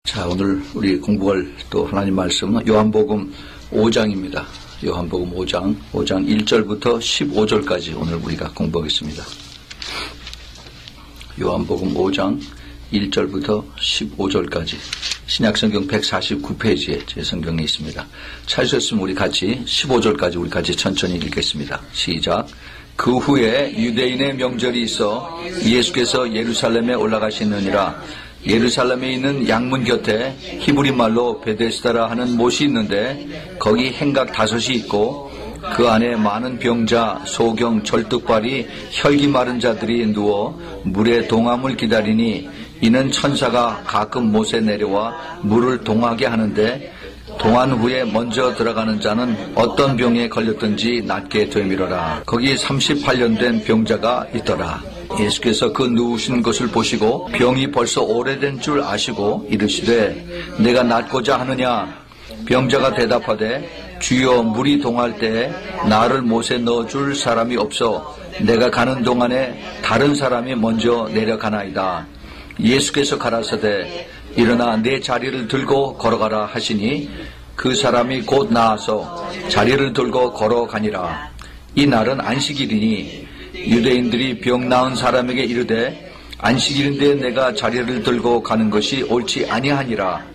자, 오늘 우리 공부할 또 하나님 말씀은 요한복음 5장입니다. 요한복음 5장 1절부터 15절까지 오늘 우리가 공부하겠습니다. 요한복음 5장 1절부터 15절까지 신약성경 149페이지에 제 성경에 있습니다. 찾으셨으면 우리 같이 15절까지 우리 같이 천천히 읽겠습니다. 시작. 그 후에 유대인의 명절이 있어 예수께서 예루살렘에 올라가시느니라. 예루살렘에 있는 양문 곁에 히브리 말로 베데스다라 하는 못이 있는데 거기 행각 5이 있고 그 안에 많은 병자, 소경, 절뚝발이 혈기 마른 자들이 누워 물의 동함을 기다리니 이는 천사가 가끔 못에 내려와 물을 동하게 하는데 동한 후에 먼저 들어가는 자는 어떤 병에 걸렸든지 낫게 되미러라. 거기 38년 된 병자가 있더라. 예수께서 그 누우신 것을 보시고 병이 벌써 오래된 줄 아시고 이르시되 내가 낫고자 하느냐. 병자가 대답하되 주여 물이 동할 때에 나를 못에 넣어줄 사람이 없어 내가 가는 동안에 다른 사람이 먼저 내려가나이다. 예수께서 가라사대 일어나 내 자리를 들고 걸어가라 하시니 그 사람이 곧 나아서 자리를 들고 걸어가니라. 이 날은 안식일이니 유대인들이 병 나은 사람에게 이르되 안식일인데 내가 자리를 들고 가는 것이 옳지 아니하니라.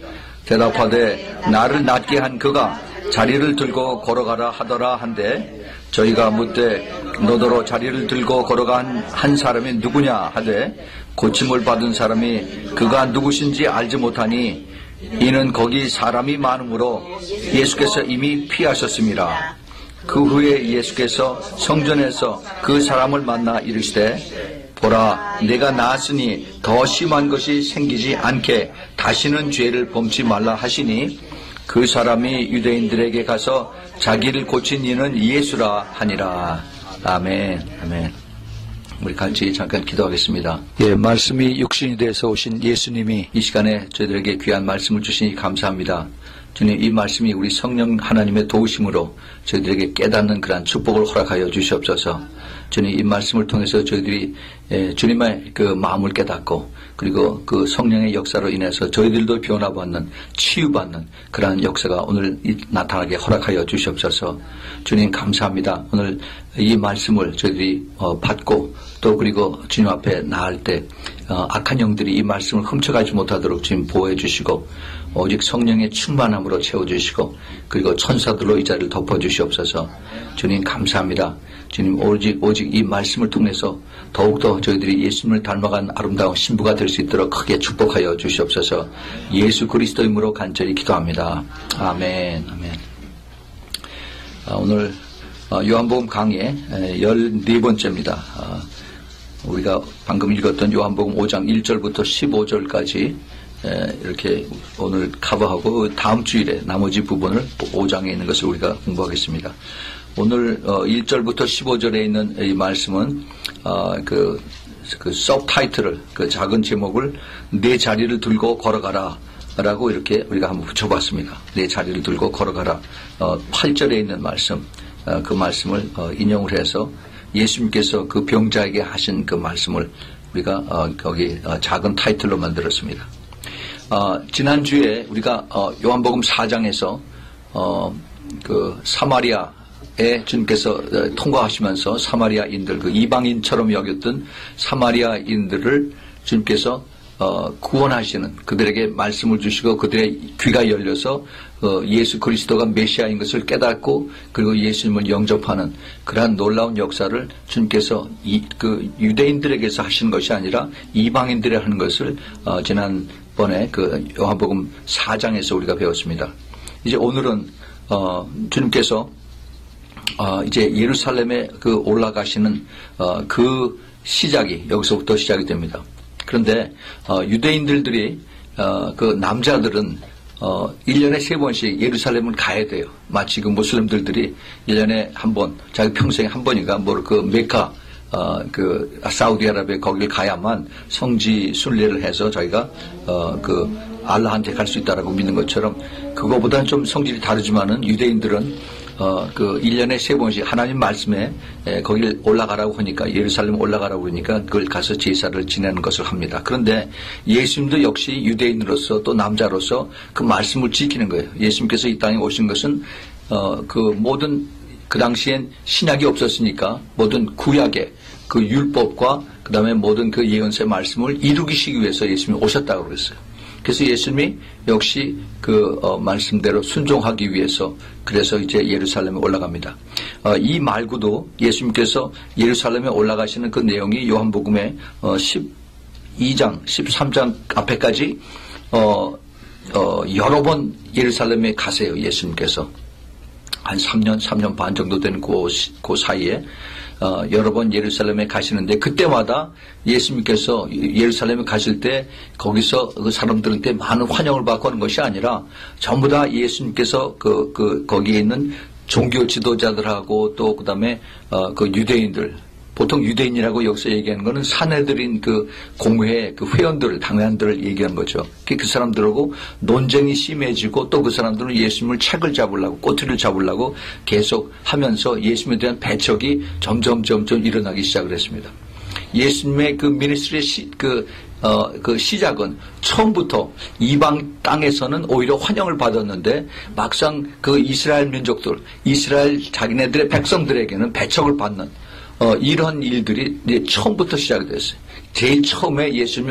대답하되 나를 낫게 한 그가 자리를 들고 걸어가라 하더라 한데 저희가 묻되 너더러 자리를 들고 걸어간 한 사람이 누구냐 하되 고침을 받은 사람이 그가 누구신지 알지 못하니 이는 거기 사람이 많으므로 예수께서 이미 피하셨습니다. 그 후에 예수께서 성전에서 그 사람을 만나 이르시되 보라 내가 나았으니 더 심한 것이 생기지 않게 다시는 죄를 범치 말라 하시니 그 사람이 유대인들에게 가서 자기를 고친 이는 예수라 하니라. 아멘. 아멘. 우리 같이 잠깐 기도하겠습니다. 예, 말씀이 육신이 돼서 오신 예수님이 이 시간에 저희들에게 귀한 말씀을 주시니 감사합니다. 주님, 이 말씀이 우리 성령 하나님의 도우심으로 저희들에게 깨닫는 그러한 축복을 허락하여 주시옵소서. 주님, 이 말씀을 통해서 저희들이 주님의 그 마음을 깨닫고 그리고 그 성령의 역사로 인해서 저희들도 변화받는 치유받는 그러한 역사가 오늘 나타나게 허락하여 주시옵소서. 주님 감사합니다. 오늘 이 말씀을 저희들이 받고 또 그리고 주님 앞에 나갈 때 악한 영들이 이 말씀을 훔쳐가지 못하도록 지금 보호해 주시고 오직 성령의 충만함으로 채워주시고 그리고 천사들로 이 자리를 덮어주시옵소서. 주님 감사합니다. 주님 오직 이 말씀을 통해서 더욱더 저희들이 예수님을 닮아간 아름다운 신부가 될 수 있도록 크게 축복하여 주시옵소서. 예수 그리스도 이름으로 간절히 기도합니다. 아멘. 아멘. 오늘 요한복음 강의 14번째입니다. 우리가 방금 읽었던 요한복음 5장 1절부터 15절까지 이렇게 오늘 커버하고 다음 주일에 나머지 부분을 5장에 있는 것을 우리가 공부하겠습니다. 오늘 1절부터 15절에 있는 이 말씀은 그 서브타이틀을 그 작은 제목을 내 자리를 들고 걸어가라 라고 이렇게 우리가 한번 붙여봤습니다. 내 자리를 들고 걸어가라. 8절에 있는 말씀 그 말씀을 인용을 해서 예수님께서 그 병자에게 하신 그 말씀을 우리가 거기 작은 타이틀로 만들었습니다. 지난주에 우리가 요한복음 4장에서 그 사마리아에 주님께서 통과하시면서 사마리아인들 그 이방인처럼 여겼던 사마리아인들을 주님께서 구원하시는 그들에게 말씀을 주시고 그들의 귀가 열려서 예수 그리스도가 메시아인 것을 깨닫고 그리고 예수님을 영접하는 그러한 놀라운 역사를 주님께서 그 유대인들에게서 하시는 것이 아니라 이방인들이 하는 것을 지난번에 그 요한복음 4장에서 우리가 배웠습니다. 이제 오늘은 주님께서 이제 예루살렘에 그 올라가시는 그 시작이 여기서부터 시작이 됩니다. 그런데 유대인들이 그 남자들은 1년에 3번씩 예루살렘을 가야 돼요. 마치 그 무슬림들이 1년에 한 번, 자기 평생에 한 번인가 뭐 그 메카 그 사우디아라비아 거길 가야만 성지 순례를 해서 자기가 그 알라한테 갈 수 있다라고 믿는 것처럼 그거보다는 좀 성질이 다르지만은 유대인들은 그 1년에 3번씩 하나님 말씀에 거길 올라가라고 하니까 예루살렘 올라가라고 그러니까 그걸 가서 제사를 지내는 것을 합니다. 그런데 예수님도 역시 유대인으로서 또 남자로서 그 말씀을 지키는 거예요. 예수님께서 이 땅에 오신 것은 그 모든 그 당시엔 신약이 없었으니까 모든 구약의 그 율법과 그 다음에 모든 그 예언서의 말씀을 이루시기 위해서 예수님이 오셨다고 그랬어요. 그래서 예수님이 역시 그 말씀대로 순종하기 위해서 그래서 이제 예루살렘에 올라갑니다. 이 말고도 예수님께서 예루살렘에 올라가시는 그 내용이 요한복음의 12장, 13장 앞에까지 여러 번 예루살렘에 가세요. 예수님께서 한 3년 반 정도 되는 그 사이에 여러 번 예루살렘에 가시는데 그때마다 예수님께서 예루살렘에 가실 때 거기서 그 사람들한테 많은 환영을 받고 하는 것이 아니라 전부 다 예수님께서 거기에 있는 종교 지도자들하고 또 그다음에 그 유대인들 보통 유대인이라고 여기서 얘기하는 거는 사내들인 그 공회 그 회원들 당회원들을 얘기하는 거죠. 그 사람들하고 논쟁이 심해지고 또 그 사람들은 예수님을 책을 잡으려고 꼬투리를 잡으려고 계속 하면서 예수님에 대한 배척이 점점 일어나기 시작을 했습니다. 예수님의 그 미니스트리의 그 시작은 처음부터 이방 땅에서는 오히려 환영을 받았는데 막상 그 이스라엘 민족들, 이스라엘 자기네들의 백성들에게는 배척을 받는 이런 일들이 이제 처음부터 시작이 됐어요. 제일 처음에 예수님이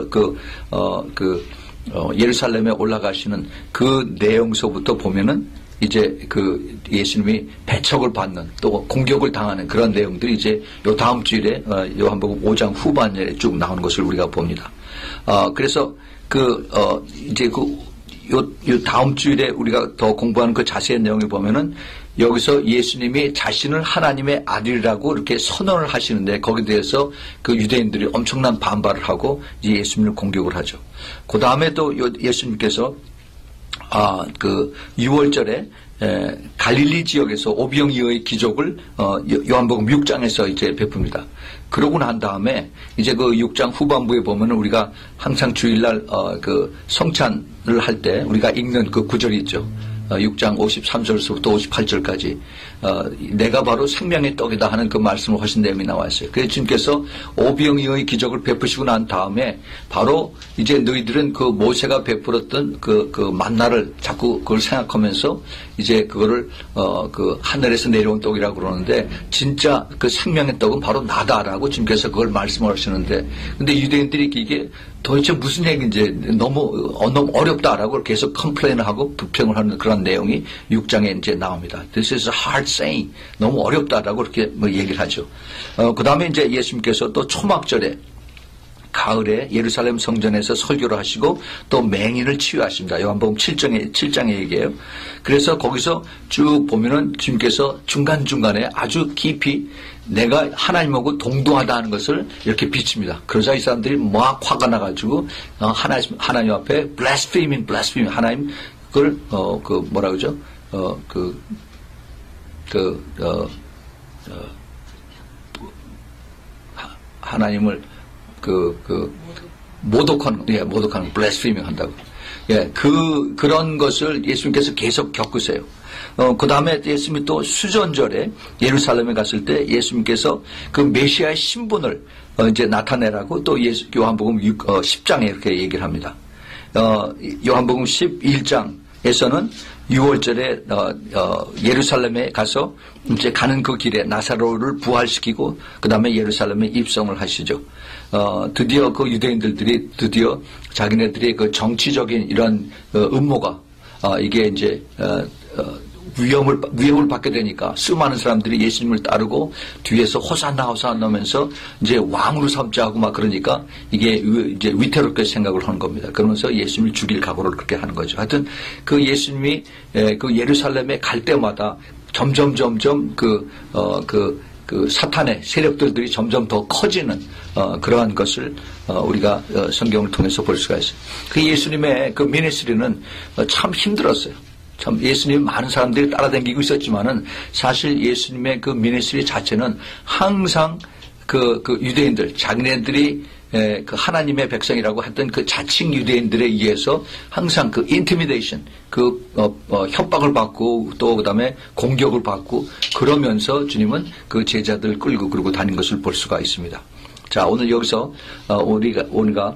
예루살렘에 올라가시는 그 내용서부터 보면은 이제 그 예수님이 배척을 받는 또 공격을 당하는 그런 내용들이 이제 요 다음 주일에 요한복음 5장 후반에 쭉 나오는 것을 우리가 봅니다. 그래서 이제 요 다음 주일에 우리가 더 공부하는 그 자세한 내용을 보면은 여기서 예수님이 자신을 하나님의 아들이라고 이렇게 선언을 하시는데 거기에 대해서 그 유대인들이 엄청난 반발을 하고 이제 예수님을 공격을 하죠. 그 다음에 또 예수님께서 그 6월절에 갈릴리 지역에서 오병이어의 기적을 요한복음 6장에서 이제 베풉니다. 그러고 난 다음에 이제 그 6장 후반부에 보면은 우리가 항상 주일날 그 성찬을 할 때 우리가 읽는 그 구절이 있죠. 6장 53절에서부터 58절까지 내가 바로 생명의 떡이다 하는 그 말씀을 하신 내용이 나와 있어요. 그래서 주님께서 오병이어의 기적을 베푸시고 난 다음에 바로 이제 너희들은 그 모세가 베풀었던 그 만나를 자꾸 그걸 생각하면서 이제 그거를 그 하늘에서 내려온 떡이라고 그러는데 진짜 그 생명의 떡은 바로 나다라고 주님께서 그걸 말씀을 하시는데 근데 유대인들이 이게 도대체 무슨 얘기인지 너무 어렵다라고 계속 컴플레인을 하고 불평을 하는 그런 내용이 6장에 이제 나옵니다. This is a hard saying. 너무 어렵다라고 이렇게 얘기를 하죠. 그 다음에 이제 예수님께서 또 초막절에 가을에 예루살렘 성전에서 설교를 하시고 또 맹인을 치유하십니다. 요한복음 7장에 얘기해요. 그래서 거기서 쭉 보면은 주님께서 중간중간에 아주 깊이 내가 하나님하고 동등하다 하는 것을 이렇게 비칩니다. 그러자 이 사람들이 막 화가 나가지고 하나님 앞에 blaspheming 하나님 그걸 그 뭐라 그러죠? 하나님을 모독하는 blaspheming 한다고. 예, 그런 것을 예수님께서 계속 겪으세요. 그 다음에 예수님이 또 수전절에 예루살렘에 갔을 때 예수님께서 그 메시아의 신분을 이제 나타내라고 또 요한복음 10장에 이렇게 얘기를 합니다. 요한복음 11장에서는 6월절에 예루살렘에 가서 이제 가는 그 길에 나사로를 부활시키고 그 다음에 예루살렘에 입성을 하시죠. 드디어 그 유대인들이 드디어 자기네들의 그 정치적인 이런 음모가 이게 이제 위협을 받게 되니까 수많은 사람들이 예수님을 따르고 뒤에서 호산나 하면서 이제 왕으로 삼자 하고 막 그러니까 이게 이제 위태롭게 생각을 하는 겁니다. 그러면서 예수님을 죽일 각오를 그렇게 하는 거죠. 하여튼 그 예수님이 그 예루살렘에 갈 때마다 점점 그 사탄의 세력들이 점점 더 커지는 그러한 것을 우리가 성경을 통해서 볼 수가 있어요. 그 예수님의 그 미니스트리는 참 힘들었어요. 참 예수님이 많은 사람들이 따라다니고 있었지만은 사실 예수님의 그 미니스트리 자체는 항상 그 유대인들 자기네들이 그 하나님의 백성이라고 했던 그 자칭 유대인들에 의해서 항상 그 인티미데이션, 협박을 받고 또 그다음에 공격을 받고 그러면서 주님은 그 제자들 끌고 그러고 다닌 것을 볼 수가 있습니다. 자, 오늘 여기서 우리가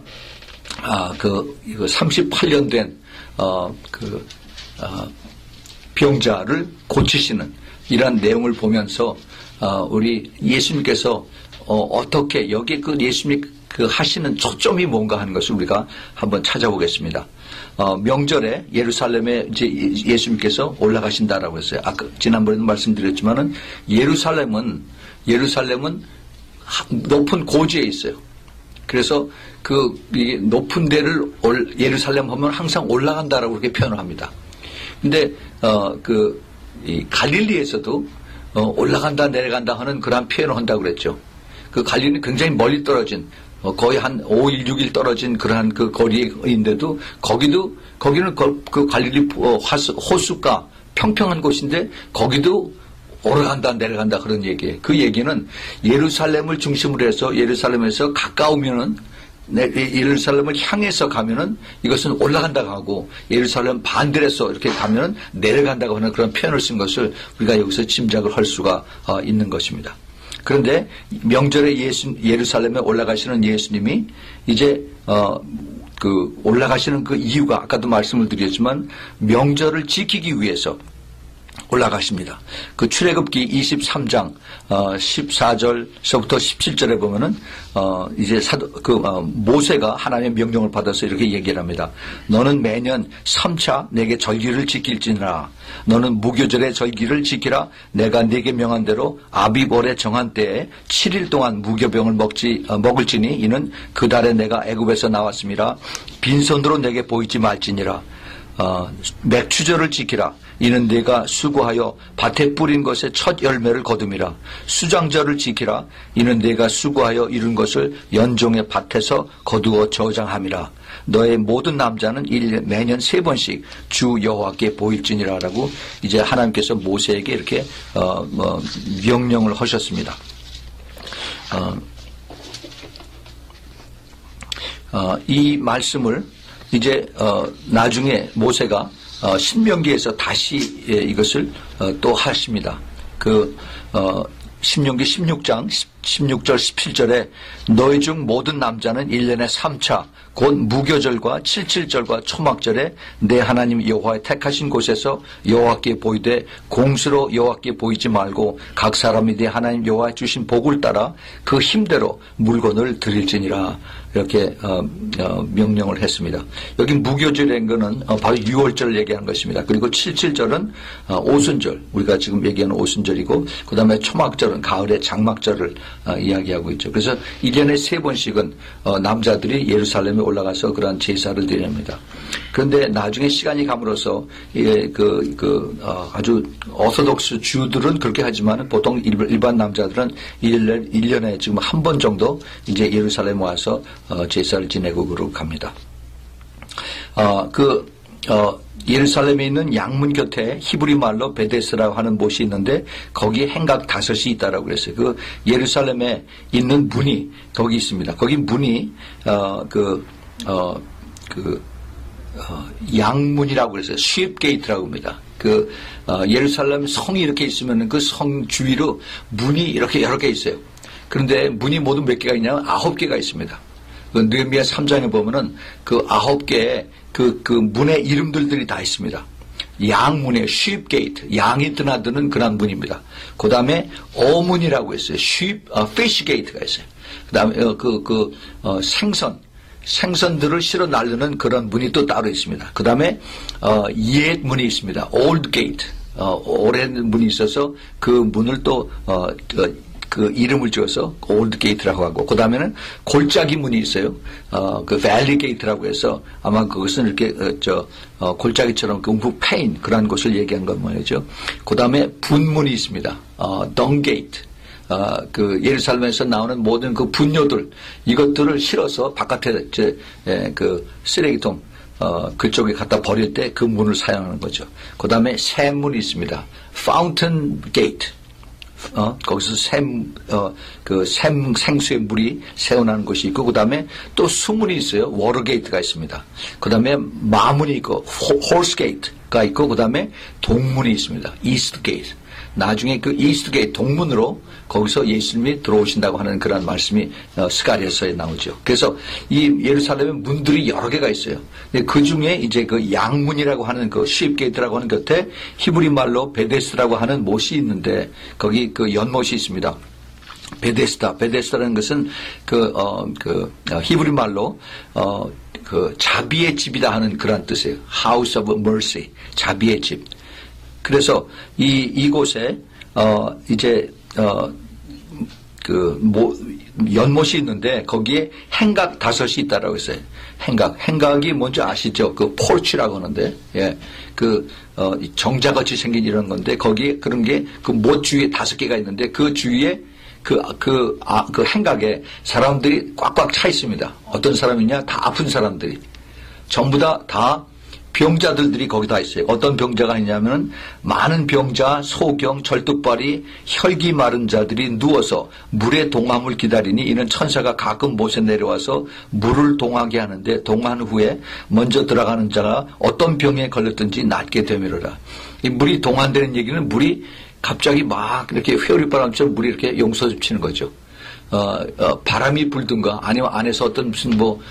38년 된 병자를 고치시는 이러한 내용을 보면서 우리 예수님께서 어떻게 여기 그 예수님 하시는 초점이 뭔가 하는 것을 우리가 한번 찾아보겠습니다. 명절에 예루살렘에 이제 예수님께서 올라가신다라고 했어요. 아까 지난번에도 말씀드렸지만은 예루살렘은 높은 고지에 있어요. 그래서 이 높은 데를 예루살렘 하면 항상 올라간다라고 그렇게 표현을 합니다. 근데 이 갈릴리에서도 올라간다 내려간다 하는 그런 표현을 한다고 그랬죠. 그 갈릴리는 굉장히 멀리 떨어진 거의 한 5일 6일 떨어진 그러한 그 거리인데도 거기는 그 갈릴리 호수가 평평한 곳인데 거기도 올라간다 내려간다 그런 얘기예요. 그 얘기는 예루살렘을 중심으로 해서 예루살렘에서 가까우면은 예루살렘을 향해서 가면은 이것은 올라간다고 하고 예루살렘 반대에서 이렇게 가면은 내려간다고 하는 그런 표현을 쓴 것을 우리가 여기서 짐작을 할 수가 있는 것입니다. 그런데 명절에 예루살렘에 올라가시는 예수님이 이제 올라가시는 그 이유가 아까도 말씀을 드렸지만 명절을 지키기 위해서 올라가십니다. 그 출애굽기 23장 14절서부터 17절에 보면은 이제 모세가 하나님의 명령을 받아서 이렇게 얘기를 합니다. 너는 매년 3차 내게 절기를 지킬지니라. 너는 무교절의 절기를 지키라. 내가 네게 명한 대로 아비월에 정한 때에 7일 동안 무교병을 먹을지니 이는 그 달에 내가 애굽에서 나왔음이라. 빈손으로 내게 보이지 말지니라. 맥추절을 지키라. 이는 네가 수고하여 밭에 뿌린 것의 첫 열매를 거둠이라. 수장절을 지키라. 이는 네가 수고하여 이룬 것을 연종의 밭에서 거두어 저장함이라. 너의 모든 남자는 매년 3번씩 주 여호와께 보일지니라라고 이제 하나님께서 모세에게 이렇게 명령을 하셨습니다. 이 말씀을 이제 나중에 모세가 신명기에서 다시 이것을 또 하십니다. 신명기 16장 16절 17절에 너희 중 모든 남자는 1년에 3차 곧 무교절과 77절과 초막절에 내 하나님 여호와의 택하신 곳에서 여호와께 보이되 공수로 여호와께 보이지 말고 각 사람이 내 하나님 여호와의 주신 복을 따라 그 힘대로 물건을 드릴지니라. 이렇게 명령을 했습니다. 여기 무교절인 것은 바로 6월절을 얘기하는 것입니다. 그리고 77절은 오순절, 우리가 지금 얘기하는 오순절이고 그 다음에 초막절은 가을의 장막절을 이야기하고 있죠. 그래서 1년에 3번씩은 남자들이 예루살렘에 올라가서 그러한 제사를 드립니다. 그런데 나중에 시간이 감으로써 아주 오소독스 주들은 그렇게 하지만 보통 일반 남자들은 1년에 지금 한 번 정도 이제 예루살렘 와서 제사를 지내고 그러고 갑니다. 예루살렘에 있는 양문 곁에 히브리 말로 베데스라고 하는 곳이 있는데 거기에 행각 5이 있다라고 그랬어요. 그 예루살렘에 있는 문이 거기 있습니다. 거기 문이 양문이라고 그랬어요. sheep gate라고 합니다. 예루살렘 성이 이렇게 있으면 그 성 주위로 문이 이렇게 여러 개 있어요. 그런데 문이 모두 몇 개가 있냐면 9개가 있습니다. 느헤미야 3장에 보면은 그 9개의 그 문의 이름들이 다 있습니다. 양문의 sheep gate, 양이 드나드는 그런 문입니다. 그 다음에 어문이라고 했어요. fish gate가 있어요. 그 다음에 생선들을 실어 나르는 그런 문이 또 따로 있습니다. 그 다음에 옛 문이 있습니다. old gate, 오랜 문이 있어서 그 문을 또 그 이름을 지어서 올드 게이트라고 하고, 그 다음에는 골짜기 문이 있어요. 밸리 게이트라고 해서 아마 그것은 이렇게 골짜기처럼 움푹 패인 그런 곳을 얘기한 건 뭐죠. 그 다음에 분문이 있습니다. 덩 게이트. 예루살렘에서 나오는 모든 그 분뇨들, 이것들을 실어서 바깥에 쓰레기통, 그쪽에 갖다 버릴 때 그 문을 사용하는 거죠. 그 다음에 새 문이 있습니다. Fountain Gate. 거기서 생수의 물이 새어나는 곳이 있고, 그 다음에 또 수문이 있어요. 워터게이트가 있습니다. 그 다음에 마문이 있고, 홀스게이트가 있고, 그 다음에 동문이 있습니다. 이스트게이트. 나중에 그 이스트게이트 동문으로 거기서 예수님이 들어오신다고 하는 그런 말씀이 스가랴서에 나오죠. 그래서 이 예루살렘에 문들이 여러 개가 있어요. 그 중에 이제 그 양문이라고 하는 그 쉽게이트라고 하는 곁에 히브리 말로 베데스라고 하는 못이 있는데 거기 그 연못이 있습니다. 베데스다라는 것은 히브리 말로 그 자비의 집이다 하는 그런 뜻이에요. House of Mercy, 자비의 집. 그래서 이곳에 연못이 있는데 거기에 행각 5이 있다라고 했어요. 행각이 뭔지 아시죠? 그 포르치라고 하는데, 예, 정자같이 생긴 이런 건데 거기에 그런 게 그 못 주위에 5개가 있는데 그 주위에 그 행각에 사람들이 꽉꽉 차 있습니다. 어떤 사람이냐? 다 아픈 사람들이. 전부 다 병자들이 거기 다 있어요. 어떤 병자가 있냐면은 많은 병자, 소경, 절뚝발이, 혈기 마른 자들이 누워서 물의 동함을 기다리니 이는 천사가 가끔 못에 내려와서 물을 동하게 하는데 동한 후에 먼저 들어가는 자가 어떤 병에 걸렸든지 낫게 되미로라. 이 물이 동한되는 얘기는 물이 갑자기 막 이렇게 회오리바람처럼 물이 이렇게 용서집치는 거죠. 바람이 불든가 아니면 안에서 어떤 무슨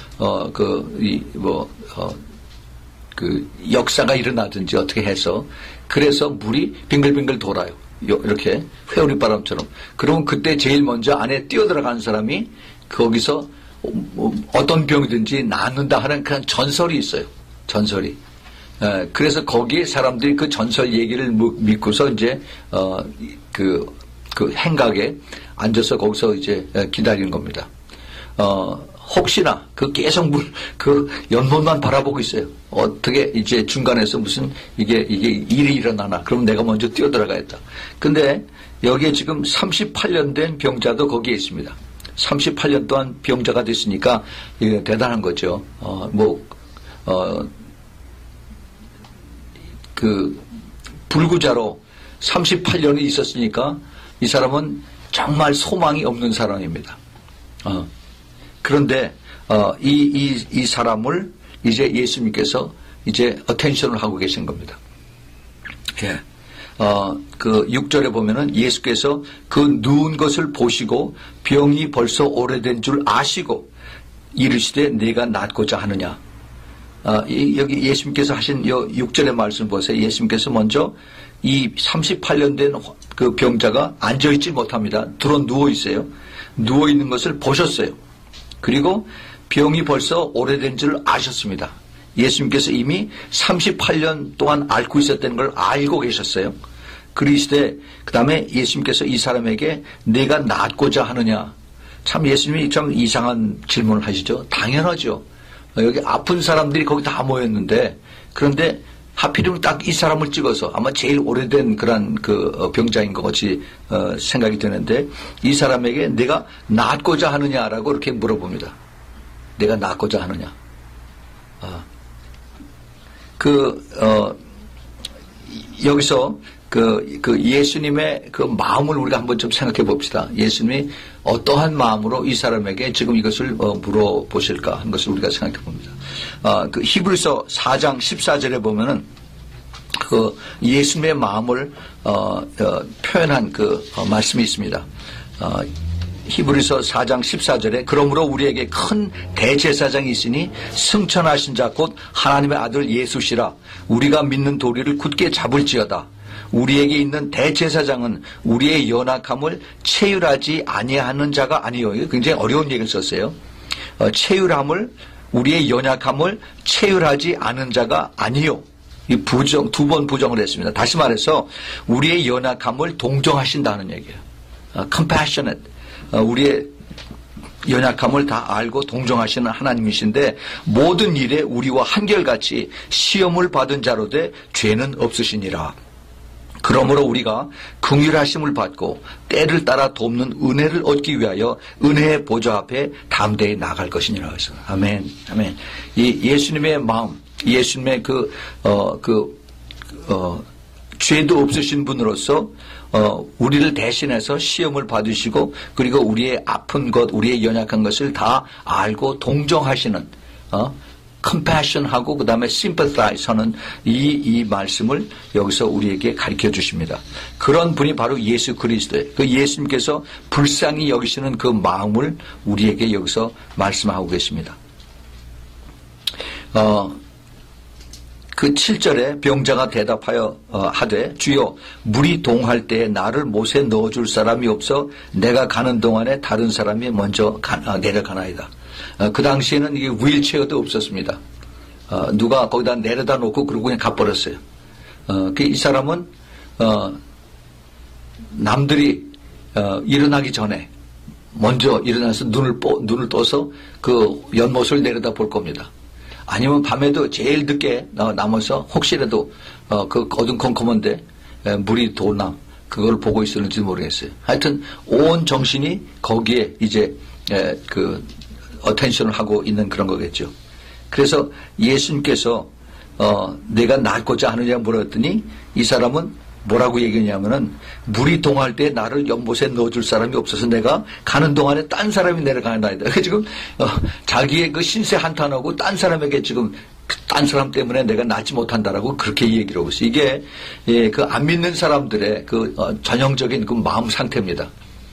역사가 일어나든지 어떻게 해서 그래서 물이 빙글빙글 돌아요. 이렇게 회오리바람처럼. 그러면 그때 제일 먼저 안에 뛰어들어가는 사람이 거기서 어떤 병이든지 낫는다 하는 그런 전설이 있어요. 전설이. 그래서 거기에 사람들이 그 전설 얘기를 믿고서 이제 그 행각에 앉아서 거기서 이제 기다리는 겁니다. 혹시나 계속 연못만 바라보고 있어요. 어떻게 이제 중간에서 무슨 이게 일이 일어나나. 그럼 내가 먼저 뛰어들어가야겠다. 근데 여기에 지금 38년 된 병자도 거기에 있습니다. 38년 동안 병자가 됐으니까 이게 대단한 거죠. 불구자로 38년이 있었으니까 이 사람은 정말 소망이 없는 사람입니다. 그런데 이 사람을 이제 예수님께서 이제 어텐션을 하고 계신 겁니다. 예. 6절에 보면은 예수께서 그 누운 것을 보시고 병이 벌써 오래된 줄 아시고 이르시되 내가 낫고자 하느냐. 여기 예수님께서 하신 6절의 말씀 보세요. 예수님께서 먼저 이 38년 된 그 병자가 앉아있지 못합니다. 누워 있어요. 누워 있는 것을 보셨어요. 그리고 병이 벌써 오래된 줄 아셨습니다. 예수님께서 이미 38년 동안 앓고 있었다는 걸 알고 계셨어요. 그러시되 그 다음에 예수님께서 이 사람에게 내가 낫고자 하느냐. 참 예수님이 참 이상한 질문을 하시죠. 당연하죠. 여기 아픈 사람들이 거기 다 모였는데 그런데 하필이면 딱 이 사람을 찍어서 아마 제일 오래된 그런 병자인 것 같이 생각이 드는데 이 사람에게 내가 낫고자 하느냐라고 이렇게 물어봅니다. 내가 낫고자 하느냐. 여기서 예수님의 그 마음을 우리가 한번 좀 생각해 봅시다. 예수님이 어떠한 마음으로 이 사람에게 지금 이것을 물어보실까 하는 것을 우리가 생각해 봅니다. 히브리서 4장 14절에 보면은 예수님의 마음을 표현한 말씀이 있습니다. 히브리서 4장 14절에 그러므로 우리에게 큰 대제사장이 있으니 승천하신 자 곧 하나님의 아들 예수시라. 우리가 믿는 도리를 굳게 잡을지어다. 우리에게 있는 대제사장은 우리의 연약함을 체휼하지 아니하는 자가 아니요. 굉장히 어려운 얘기를 썼어요. 우리의 연약함을 체휼하지 않은 자가 아니요. 이 두 번 부정을 했습니다. 다시 말해서 우리의 연약함을 동정하신다는 얘기예요. compassionate. 우리의 연약함을 다 알고 동정하시는 하나님이신데 모든 일에 우리와 한결같이 시험을 받은 자로 돼 죄는 없으시니라. 그러므로 우리가 긍휼하심을 받고 때를 따라 돕는 은혜를 얻기 위하여 은혜의 보좌 앞에 담대히 나갈 것이니라. 그래서 아멘, 아멘. 이 예수님의 마음, 예수님의 죄도 없으신 분으로서 우리를 대신해서 시험을 받으시고 그리고 우리의 아픈 것, 우리의 연약한 것을 다 알고 동정하시는 compassion하고 그 다음에 sympathize 하는 이 말씀을 여기서 우리에게 가르쳐 주십니다. 그런 분이 바로 예수 그리스도예요. 그 예수님께서 불쌍히 여기시는 그 마음을 우리에게 여기서 말씀하고 계십니다. 그 7절에 병자가 대답하여 하되 주여 물이 동할 때에 나를 못에 넣어줄 사람이 없어 내가 가는 동안에 다른 사람이 먼저 내려가나이다. 그 당시에는 이게 휠체어도 없었습니다. 누가 거기다 내려다 놓고 그러고 그냥 가버렸어요. 이 사람은 남들이 일어나기 전에 먼저 일어나서 눈을 떠서 그 연못을 내려다 볼 겁니다. 아니면 밤에도 제일 늦게 남아서 혹시라도 그 어둠컴컴한데 물이 도나 그걸 보고 있었는지 모르겠어요. 하여튼 온 정신이 거기에 이제 그 어텐션을 하고 있는 그런 거겠죠. 그래서 예수님께서 내가 낫고자 하느냐 물었더니 이 사람은 뭐라고 얘기했냐면은 물이 동할 때 나를 연못에 넣어줄 사람이 없어서 내가 가는 동안에 딴 사람이 내려가나이다. 지금 자기의 그 신세 한탄하고 딴 사람에게 지금 딴 사람 때문에 내가 낫지 못한다라고 그렇게 얘기를 하고 있어요. 이게 그 안 믿는 사람들의 그 전형적인 그 마음 상태입니다.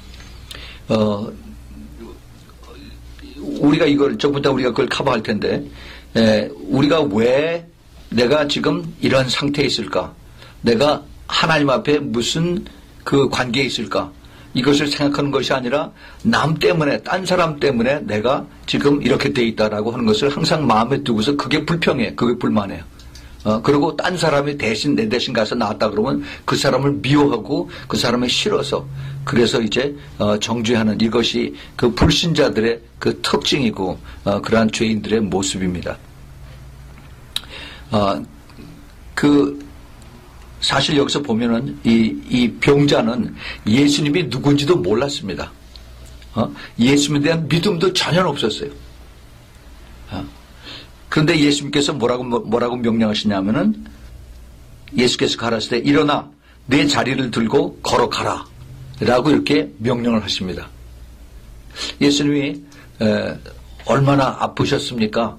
우리가 이걸 조금 이따 우리가 그걸 커버할 텐데 우리가 왜 내가 지금 이런 상태에 있을까? 내가 하나님 앞에 무슨 그 관계에 있을까? 이것을 생각하는 것이 아니라 남 때문에, 딴 사람 때문에 내가 지금 이렇게 돼 있다라고 하는 것을 항상 마음에 두고서 그게 불평해, 그게 불만해요. 그리고 딴 사람이 내 대신 가서 나왔다 그러면 그 사람을 미워하고 그 사람을 싫어서 그래서 이제 정죄하는 이것이 그 불신자들의 그 특징이고 그러한 죄인들의 모습입니다. 사실 여기서 보면은 이 병자는 예수님이 누군지도 몰랐습니다. 예수님에 대한 믿음도 전혀 없었어요. 그런데 예수님께서 뭐라고 명령하시냐면은 예수께서 가라사대 때 일어나 내 자리를 들고 걸어가라 라고 이렇게 명령을 하십니다. 예수님이 얼마나 아프셨습니까?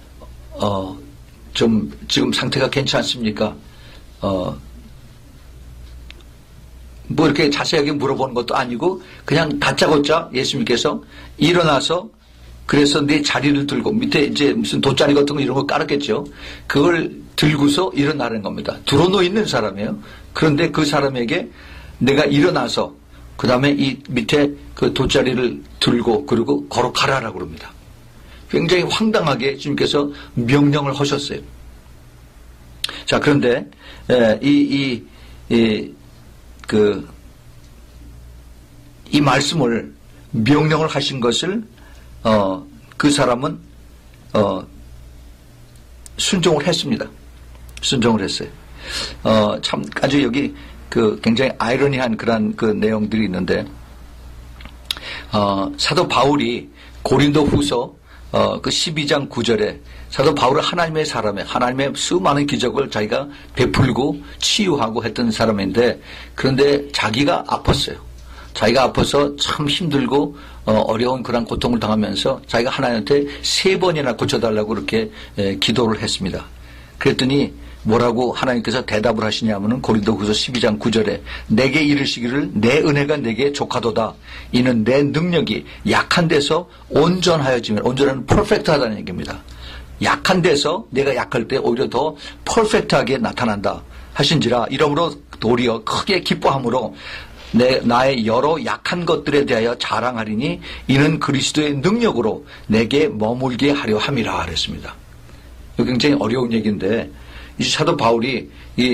좀 지금 상태가 괜찮습니까? 뭐 이렇게 자세하게 물어보는 것도 아니고 그냥 다짜고짜 예수님께서 일어나서 그래서 내 자리를 들고 밑에 이제 무슨 돗자리 같은 거 이런 거 깔았겠죠. 그걸 들고서 일어나는 겁니다. 들어놓여 있는 사람이에요. 그런데 그 사람에게 내가 일어나서 그 다음에 이 밑에 그 돗자리를 들고 그리고 걸어가라라고 그럽니다. 굉장히 황당하게 주님께서 명령을 하셨어요. 자, 그런데 이 말씀을 명령을 하신 것을 그 사람은 순종을 했습니다. 순종을 했어요. 참 아주 여기 그 굉장히 아이러니한 그런 그 내용들이 있는데 사도 바울이 고린도후서 그 12장 9절에 사도 바울은 하나님의 사람에 하나님의 수많은 기적을 자기가 베풀고 치유하고 했던 사람인데 그런데 자기가 아팠어요. 자기가 아파서 참 힘들고 어려운 그런 고통을 당하면서 자기가 하나님한테 3번이나 고쳐달라고 그렇게 기도를 했습니다. 그랬더니 뭐라고 하나님께서 대답을 하시냐면은 고린도후서 12장 9절에 내게 이르시기를 내 은혜가 내게 족하도다. 이는 내 능력이 약한 데서 온전하여지면 온전한 퍼펙트하다는 얘기입니다. 약한 데서 내가 약할 때 오히려 더 퍼펙트하게 나타난다 하신지라 이러므로 도리어 크게 기뻐함으로 나의 여러 약한 것들에 대하여 자랑하리니 이는 그리스도의 능력으로 내게 머물게 하려 함이라 그랬습니다. 이거 굉장히 어려운 얘기인데 이 사도 바울이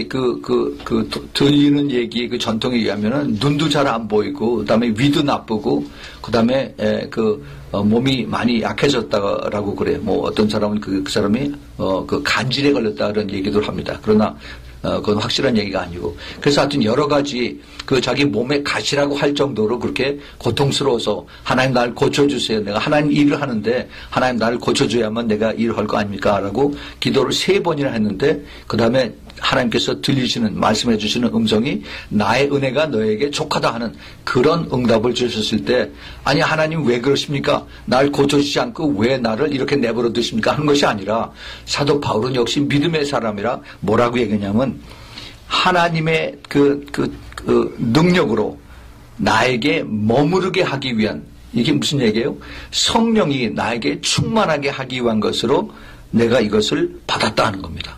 들리는 얘기 그 전통에 의하면은 눈도 잘 안 보이고 그다음에 위도 나쁘고 그다음에 몸이 많이 약해졌다라고 그래. 뭐 어떤 사람은 그 사람이 그 간질에 걸렸다 그런 얘기도 합니다. 그러나 그건 확실한 얘기가 아니고 그래서 하여튼 여러 가지 그 자기 몸에 가시라고 할 정도로 그렇게 고통스러워서 하나님 나를 고쳐주세요. 내가 하나님 일을 하는데 하나님 나를 고쳐줘야만 내가 일을 할 거 아닙니까? 라고 기도를 3번이나 했는데 그 다음에 하나님께서 들리시는 말씀해 주시는 음성이 나의 은혜가 너에게 족하다 하는 그런 응답을 주셨을 때 아니 하나님 왜 그러십니까? 날 고쳐주지 않고 왜 나를 이렇게 내버려 두십니까? 하는 것이 아니라 사도 바울은 역시 믿음의 사람이라 뭐라고 얘기했냐면 하나님의 그 능력으로 나에게 머무르게 하기 위한 이게 무슨 얘기예요? 성령이 나에게 충만하게 하기 위한 것으로 내가 이것을 받았다 하는 겁니다.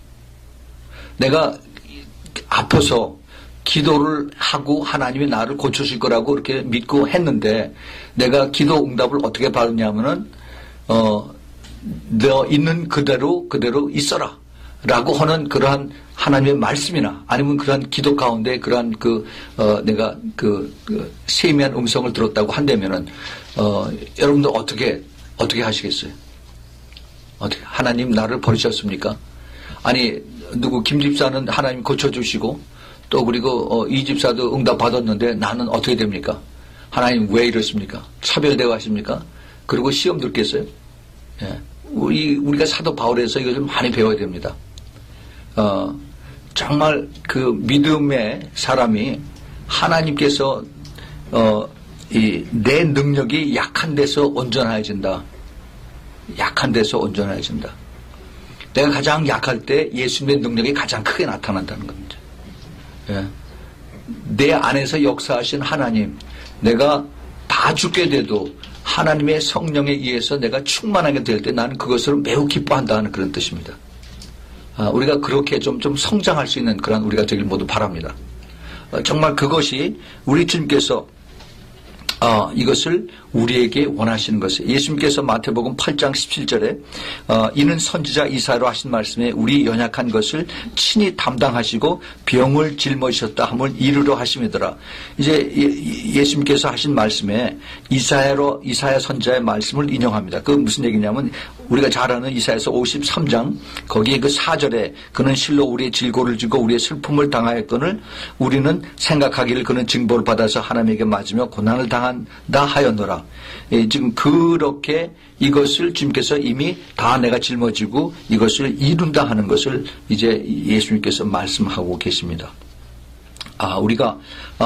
내가 아파서 기도를 하고 하나님이 나를 고쳐줄 거라고 이렇게 믿고 했는데 내가 기도 응답을 어떻게 받았냐면은 너 있는 그대로 있어라 라고 하는 그러한 하나님의 말씀이나 아니면 그러한 기도 가운데 그러한 내가 세미한 음성을 들었다고 한다면은 여러분들 어떻게 하시겠어요? 어떻게 하나님 나를 버리셨습니까? 아니 누구 김 집사는 하나님 고쳐주시고 또 그리고 이 집사도 응답 받았는데 나는 어떻게 됩니까? 하나님 왜 이러십니까? 차별대화하십니까? 그리고 시험 들겠어요? 예. 우리가 사도 바울에서 이걸 좀 많이 배워야 됩니다. 정말 그 믿음의 사람이 하나님께서 내 능력이 약한 데서 온전해진다. 약한 데서 온전해진다. 내가 가장 약할 때 예수님의 능력이 가장 크게 나타난다는 겁니다. 예. 내 안에서 역사하신 하나님, 내가 다 죽게 돼도 하나님의 성령에 의해서 내가 충만하게 될 때 나는 그것을 매우 기뻐한다는 그런 뜻입니다. 우리가 그렇게 좀 성장할 수 있는 그런 우리가 되길 모두 바랍니다. 정말 그것이 우리 주님께서 이것을 우리에게 원하시는 것이에요. 예수님께서 마태복음 8장 17절에 이는 선지자 이사야로 하신 말씀에 우리 연약한 것을 친히 담당하시고 병을 짊어지셨다 함을 이루려 하심이더라. 이제 예수님께서 하신 말씀에 이사야 선지자의 말씀을 인용합니다. 그 무슨 얘기냐면 우리가 잘 아는 이사야서 53장 거기에 그 4절에 그는 실로 우리의 질고를 지고 우리의 슬픔을 당하였거늘 우리는 생각하기를 그는 징벌을 받아서 하나님에게 맞으며 고난을 당한다 하였노라. 지금 그렇게 이것을 주님께서 이미 다 내가 짊어지고 이것을 이룬다 하는 것을 이제 예수님께서 말씀하고 계십니다. 우리가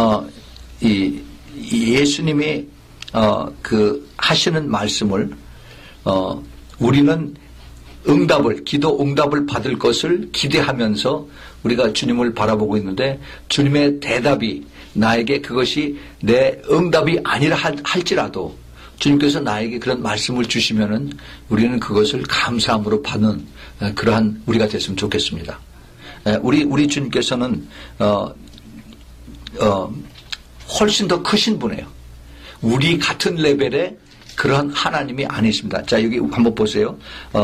예수님이 하시는 말씀을 우리는 기도 응답을 받을 것을 기대하면서 우리가 주님을 바라보고 있는데 주님의 대답이 나에게 그것이 내 응답이 아니라 할지라도 주님께서 나에게 그런 말씀을 주시면은 우리는 그것을 감사함으로 받는 그러한 우리가 됐으면 좋겠습니다. 우리 주님께서는 훨씬 더 크신 분이에요. 우리 같은 레벨의 그런 하나님이 아니십니다. 자, 여기 한번 보세요.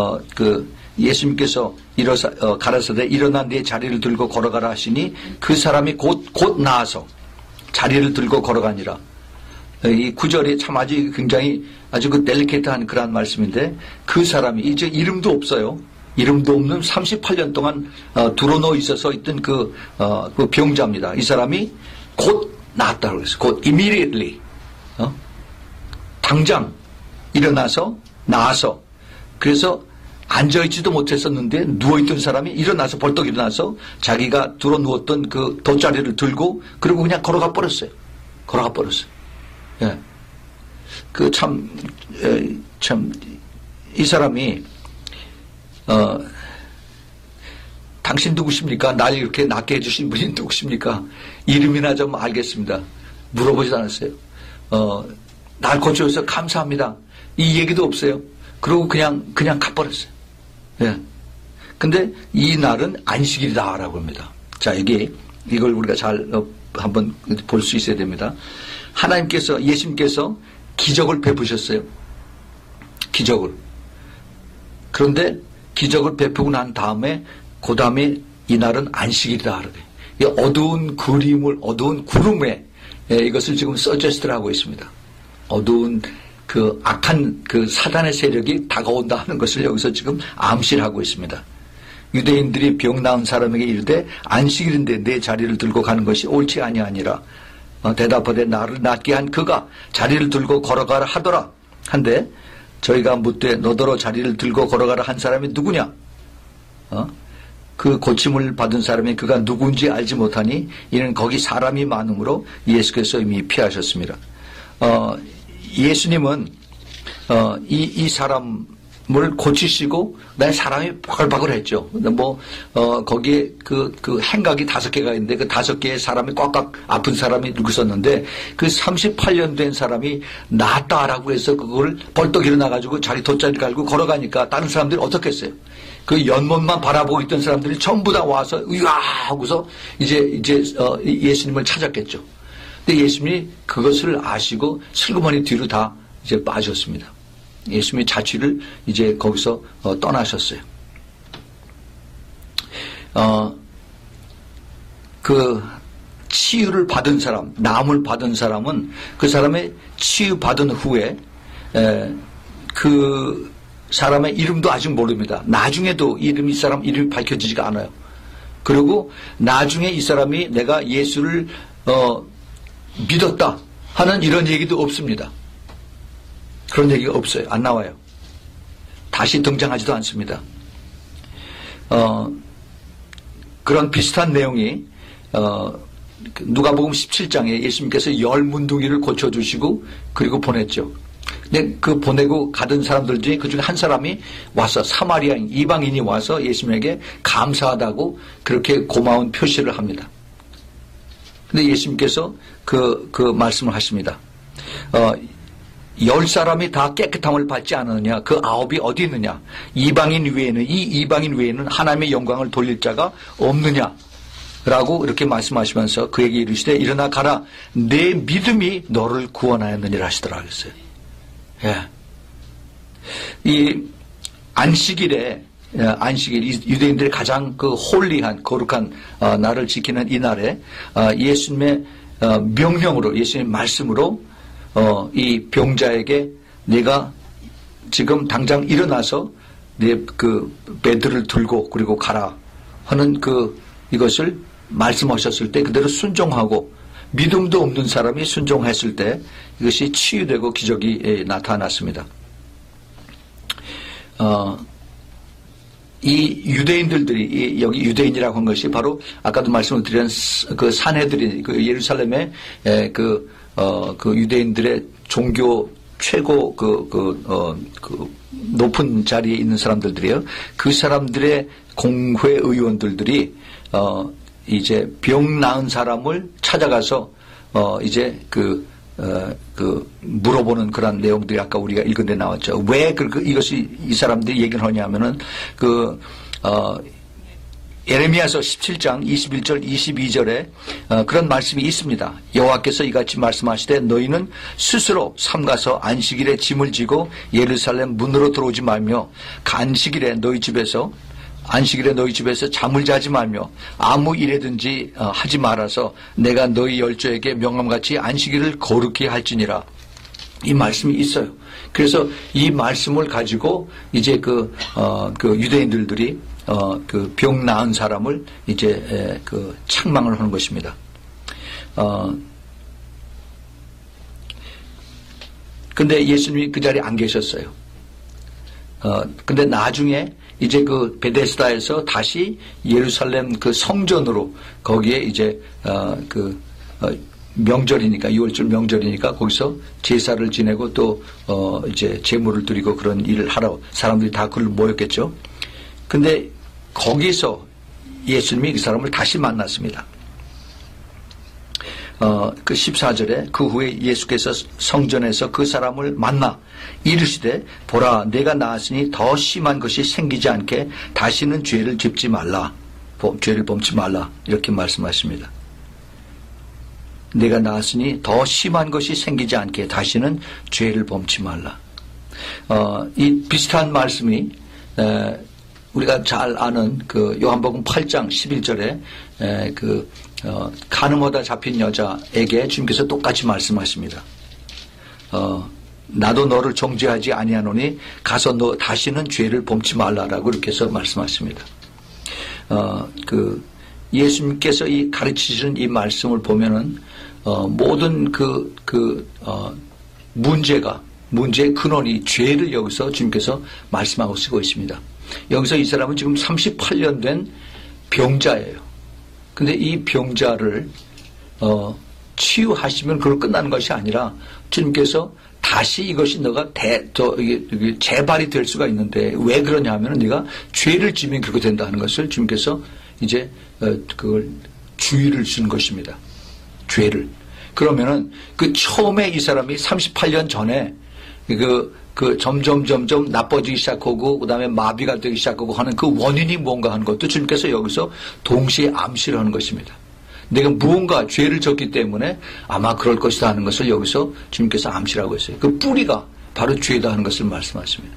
예수님께서 가라사대 일어나 네 자리를 들고 걸어가라 하시니 그 사람이 곧 나아서 자리를 들고 걸어가니라. 이 구절이 참 아주 그 델리케이트한 그런 말씀인데 그 사람이 이제 이름도 없어요. 이름도 없는 38년 동안 드러누워 있어서 있던 그 병자입니다. 이 사람이 곧 나았다고 그랬어요. 곧 immediately. 당장 나아서 그래서 앉아있지도 못했었는데 누워있던 사람이 벌떡 일어나서 자기가 들어 누웠던 그 돗자리를 들고 그리고 그냥 걸어가 버렸어요. 예. 이 사람이 당신 누구십니까? 날 이렇게 낫게 해주신 분이 누구십니까? 이름이나 좀 알겠습니다. 물어보지 않았어요. 날 고쳐줘서 감사합니다. 이 얘기도 없어요. 그리고 그냥 가버렸어요. 예. 근데 이 날은 안식일이다라고 합니다. 자, 이걸 우리가 잘 한번 볼 수 있어야 됩니다. 예수님께서 기적을 베푸셨어요. 기적을. 그런데 기적을 베푸고 난 다음에 그 다음에 이 날은 안식일이다. 이 어두운 구름에 이것을 지금 서제스트를 하고 있습니다. 어두운 그 악한 그 사단의 세력이 다가온다 하는 것을 여기서 지금 암시를 하고 있습니다. 유대인들이 병 나은 사람에게 이르되 안식일인데 내 자리를 들고 가는 것이 옳지 아니하니라. 대답하되 나를 낫게 한 그가 자리를 들고 걸어가라 하더라. 한데 저희가 묻되 너더러 자리를 들고 걸어가라 한 사람이 누구냐? 그 고침을 받은 사람이 그가 누구인지 알지 못하니 이는 거기 사람이 많으므로 예수께서 이미 피하셨습니다. 예수님은 이 사람을 고치시고 그다음에 사람이 바글바글했죠. 거기에 그 행각이 5개가 있는데 그 5개의 사람이 꽉꽉 아픈 사람이 누구 있었는데 그 38년 된 사람이 낫다라고 해서 그걸 벌떡 일어나가지고 자기 돗자리 갈고 걸어가니까 다른 사람들이 어떻게 했어요? 그 연못만 바라보고 있던 사람들이 전부 다 와서 으아 하고서 이제 예수님을 찾았겠죠. 근데 예수님이 그것을 아시고 슬그머니 뒤로 다 이제 빠졌습니다. 예수님의 자취를 이제 거기서 떠나셨어요. 그 치유를 받은 사람, 남을 받은 사람은 그 사람의 치유 받은 후에 그 사람의 이름도 아직 모릅니다. 나중에도 이 사람 이름이 밝혀지지가 않아요. 그리고 나중에 이 사람이 내가 예수를 믿었다 하는 이런 얘기도 없습니다. 그런 얘기가 없어요. 안 나와요. 다시 등장하지도 않습니다. 그런 비슷한 내용이 누가복음 17장에 예수님께서 10문둥이를 고쳐주시고 그리고 보냈죠. 근데 그 보내고 가던 사람들 중에 그 중에 한 사람이 와서 사마리아인 이방인이 와서 예수님에게 감사하다고 그렇게 고마운 표시를 합니다. 근데 예수님께서 그 말씀을 하십니다. 10사람이 다 깨끗함을 받지 않았느냐? 그 9이 어디 있느냐? 이방인 외에는 하나님의 영광을 돌릴 자가 없느냐? 라고 이렇게 말씀하시면서 그에게 이르시되 일어나 가라. 내 믿음이 너를 구원하였느니라 하시더라고요. 예. 이 안식일 유대인들의 가장 그 홀리한 거룩한 날을 지키는 이 날에 예수님의 명령으로 예수님의 말씀으로 이 병자에게 내가 지금 당장 일어나서 내 그 베드를 들고 그리고 가라 하는 이것을 말씀하셨을 때 그대로 순종하고 믿음도 없는 사람이 순종했을 때 이것이 치유되고 기적이 나타났습니다. 이 유대인들이 여기 유대인이라고 한 것이 바로 아까도 말씀을 드린 그 산헤드린 그 예루살렘의 그 유대인들의 종교 최고 높은 자리에 있는 사람들이에요. 그 사람들의 공회 의원들이 이제 병 나은 사람을 찾아가서 이제 물어보는 그런 내용들이 아까 우리가 읽은 데 나왔죠. 왜 이것이 이 사람들이 얘기를 하냐면은 예레미야서 17장 21절 22절에 그런 말씀이 있습니다. 여호와께서 이같이 말씀하시되 너희는 스스로 삼가서 안식일에 짐을 지고 예루살렘 문으로 들어오지 말며 안식일에 너희 집에서 잠을 자지 말며 아무 일에든지 하지 말아서 내가 너희 열조에게 명함같이 안식일을 거룩히 할지니라. 이 말씀이 있어요. 그래서 이 말씀을 가지고 이제 그 유대인들이 그 병 나은 사람을 이제 책망을 하는 것입니다. 근데 예수님이 그 자리에 안 계셨어요. 근데 나중에 이제 그 베데스다에서 다시 예루살렘 그 성전으로 거기에 이제 명절이니까 6월절 명절이니까 거기서 제사를 지내고 또 이제 제물을 드리고 그런 일을 하러 사람들이 다 그걸 모였겠죠. 근데 거기서 예수님이 그 사람을 다시 만났습니다. 그 14절에 그 후에 예수께서 성전에서 그 사람을 만나 이르시되 보라 내가 나았으니 더 심한 것이 생기지 않게 다시는 죄를 짓지 말라. 죄를 범치 말라. 이렇게 말씀하십니다. 내가 나았으니 더 심한 것이 생기지 않게 다시는 죄를 범치 말라. 이 비슷한 말씀이 우리가 잘 아는 그 요한복음 8장 11절에 간음하다 잡힌 여자에게 주님께서 똑같이 말씀하십니다. 나도 너를 정죄하지 아니하노니 가서 너 다시는 죄를 범치 말라라고 이렇게 해서 말씀하십니다. 예수님께서 이 가르치시는 이 말씀을 보면은 모든 문제의 근원이 죄를 여기서 주님께서 말씀하고 쓰고 있습니다. 여기서 이 사람은 지금 38년 된 병자예요. 근데 이 병자를 치유하시면 그걸 끝나는 것이 아니라 주님께서 다시 이것이 너가 이게 재발이 될 수가 있는데 왜 그러냐 하면 네가 죄를 지면 그렇게 된다 하는 것을 주님께서 이제 그걸 주의를 주는 것입니다. 죄를. 그러면은 그 처음에 이 사람이 38년 전에 점점 나빠지기 시작하고 그다음에 마비가 되기 시작하고 하는 그 원인이 뭔가 하는 것도 주님께서 여기서 동시에 암시를 하는 것입니다. 내가 무언가 죄를 졌기 때문에 아마 그럴 것이다 하는 것을 여기서 주님께서 암시라고 했어요. 그 뿌리가 바로 죄다 하는 것을 말씀하십니다.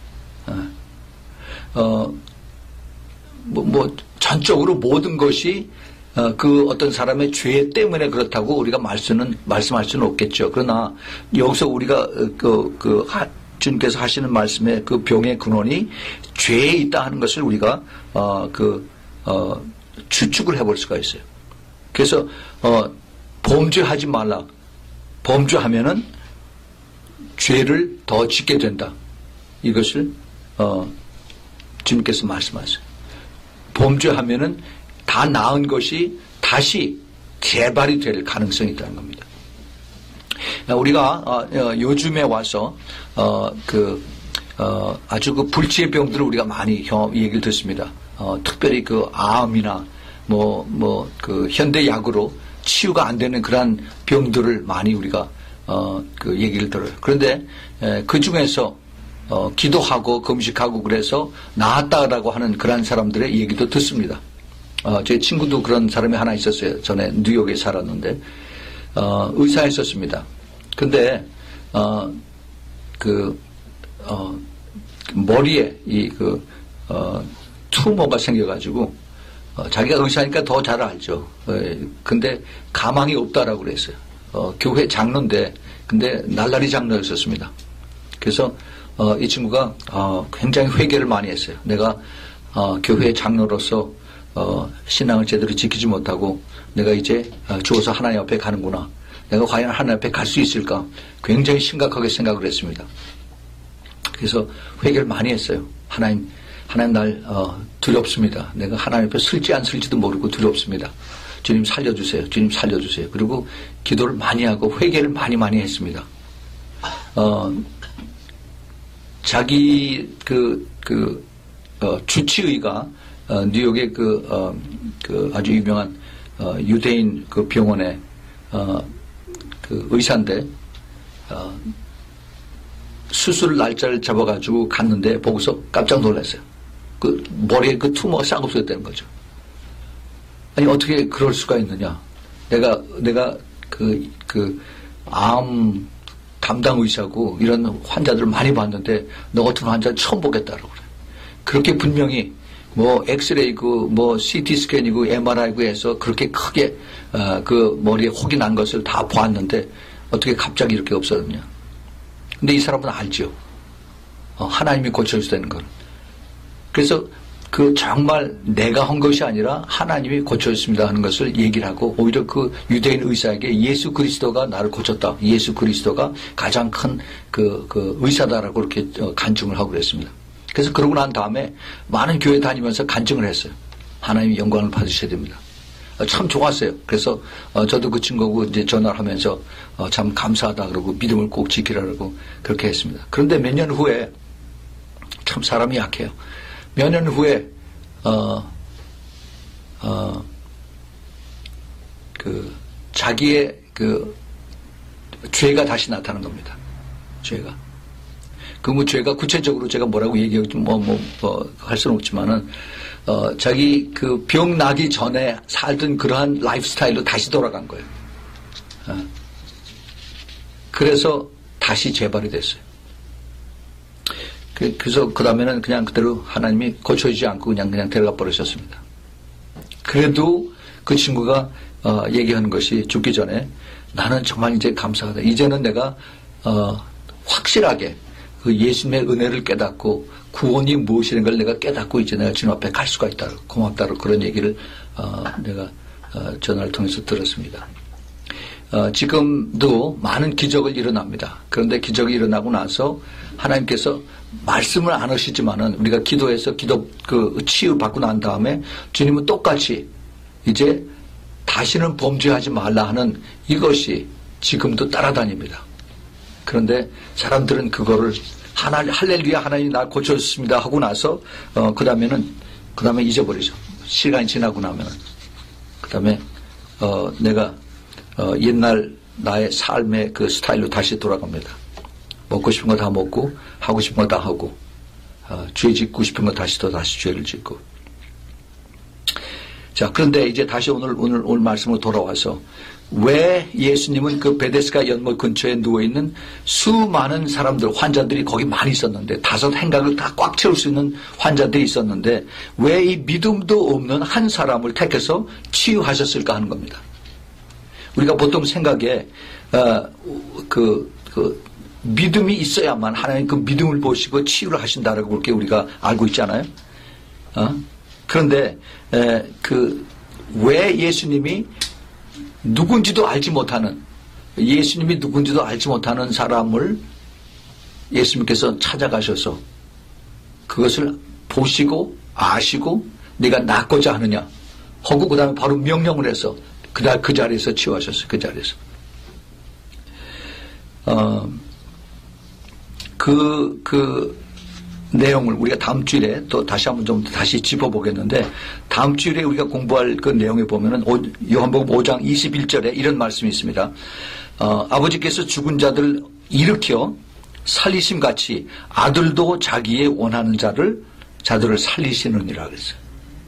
전적으로 모든 것이 그 어떤 사람의 죄 때문에 그렇다고 우리가 말씀할 수는 없겠죠. 그러나 여기서 우리가 주님께서 하시는 말씀의 그 병의 근원이 죄에 있다 하는 것을 우리가 추측을 해볼 수가 있어요. 그래서 범죄하지 말라. 범죄하면은 죄를 더 짓게 된다. 이것을 주님께서 말씀하세요. 범죄하면은 다 나은 것이 다시 재발이 될 가능성이 있다는 겁니다. 우리가 요즘에 와서 아주 그 불치의 병들을 우리가 많이 얘기를 듣습니다. 특별히 그 암이나 그 현대약으로 치유가 안 되는 그러한 병들을 많이 우리가 그 얘기를 들어요. 그런데 그 중에서 기도하고 금식하고 그래서 나았다라고 하는 그러한 사람들의 얘기도 듣습니다. 제 친구도 그런 사람이 하나 있었어요. 전에 뉴욕에 살았는데 의사였었습니다. 근데 머리에 투머가 생겨가지고 자기가 의사니까 더 잘 알죠. 근데 가망이 없다라고 그랬어요. 교회 장로인데 근데 날라리 장로였었습니다. 그래서 이 친구가 굉장히 회개를 많이 했어요. 내가 교회 장로로서 신앙을 제대로 지키지 못하고 내가 이제 죽어서 하나님 앞에 가는구나. 내가 과연 하나님 앞에 갈 수 있을까? 굉장히 심각하게 생각을 했습니다. 그래서 회개를 많이 했어요. 하나님 날 두렵습니다. 내가 하나님 앞에 쓸지 안 쓸지도 모르고 두렵습니다. 주님 살려주세요. 주님 살려주세요. 그리고 기도를 많이 하고 회개를 많이 했습니다. 자기 주치의가 뉴욕의 아주 유명한 유대인 그 병원에 그 의사인데 수술 날짜를 잡아가지고 갔는데 보고서 깜짝 놀랐어요. 그 머리에 그 투머가 싹 없어졌다는 거죠. 아니 어떻게 그럴 수가 있느냐? 내가 암 담당 의사고 이런 환자들을 많이 봤는데 너 같은 환자 처음 보겠다라고 그래. 그렇게 분명히 엑스레이고 CT 스캔이고 MRI고 해서 그렇게 크게 그 머리에 혹이 난 것을 다 보았는데 어떻게 갑자기 이렇게 없어졌냐? 근데 이 사람은 알죠. 하나님이 고쳐주다는 걸. 그래서 정말 내가 한 것이 아니라 하나님이 고쳐줬습니다 하는 것을 얘기를 하고 오히려 그 유대인 의사에게 예수 그리스도가 나를 고쳤다. 예수 그리스도가 가장 큰 그 의사다라고 이렇게 간증을 하고 그랬습니다. 그래서 그러고 난 다음에 많은 교회 다니면서 간증을 했어요. 하나님이 영광을 받으셔야 됩니다. 참 좋았어요. 그래서 저도 그 친구하고 이제 전화를 하면서 참 감사하다 그러고 믿음을 꼭 지키라고 그렇게 했습니다. 그런데 몇 년 후에 참 사람이 약해요. 몇 년 후에 자기의 죄가 다시 나타난 겁니다. 죄가. 죄가 구체적으로 제가 뭐라고 얘기하지 할 수는 없지만은 자기 병 나기 전에 살던 그러한 라이프 스타일로 다시 돌아간 거예요. 그래서 다시 재발이 됐어요. 그래서 그 다음에는 그냥 그대로 하나님이 고쳐주지 않고 그냥 데려가 버리셨습니다. 그래도 그 친구가 얘기하는 것이 죽기 전에 나는 정말 이제 감사하다. 이제는 내가 확실하게 그 예수님의 은혜를 깨닫고 구원이 무엇이라는 걸 내가 깨닫고 이제 내가 주님 앞에 갈 수가 있다. 고맙다고 그런 얘기를 내가 전화를 통해서 들었습니다. 지금도 많은 기적을 일어납니다. 그런데 기적이 일어나고 나서 하나님께서 말씀을 안 하시지만은 우리가 기도해서 치유 받고 난 다음에 주님은 똑같이 이제 다시는 범죄하지 말라 하는 이것이 지금도 따라다닙니다. 그런데 사람들은 그거를 할렐루야 하나님 날 고쳐줬습니다 하고 나서 그 다음에 잊어버리죠. 시간이 지나고 나면은 그 다음에 내가 옛날 나의 삶의 그 스타일로 다시 돌아갑니다. 먹고 싶은 거 다 먹고 하고 싶은 거 다 하고 죄 짓고 싶은 거 다시 죄를 짓고. 자, 그런데 이제 다시 오늘 말씀으로 돌아와서 왜 예수님은 그 베데스다 연못 근처에 누워있는 수많은 사람들, 환자들이 거기 많이 있었는데 5 행각을 다 꽉 채울 수 있는 환자들이 있었는데 왜 이 믿음도 없는 한 사람을 택해서 치유하셨을까 하는 겁니다. 우리가 보통 생각에 믿음이 있어야만 하나님 그 믿음을 보시고 치유를 하신다라고 그렇게 우리가 알고 있잖아요. 그런데 왜 예수님이 누군지도 알지 못하는 사람을 예수님께서 찾아가셔서 그것을 보시고 아시고 네가 낫고자 하느냐 하고 그 다음에 바로 명령을 해서 그 자리에서 치유하셨어요. 그 자리에서. 그 내용을 우리가 다음 주일에 또 다시 한번 좀 다시 짚어보겠는데 다음 주일에 우리가 공부할 그 내용에 보면은 요한복음 5장 21절에 이런 말씀이 있습니다. 아버지께서 죽은 자들을 일으켜 살리심 같이 아들도 자기의 원하는 자들을 살리시느니라 그랬어요.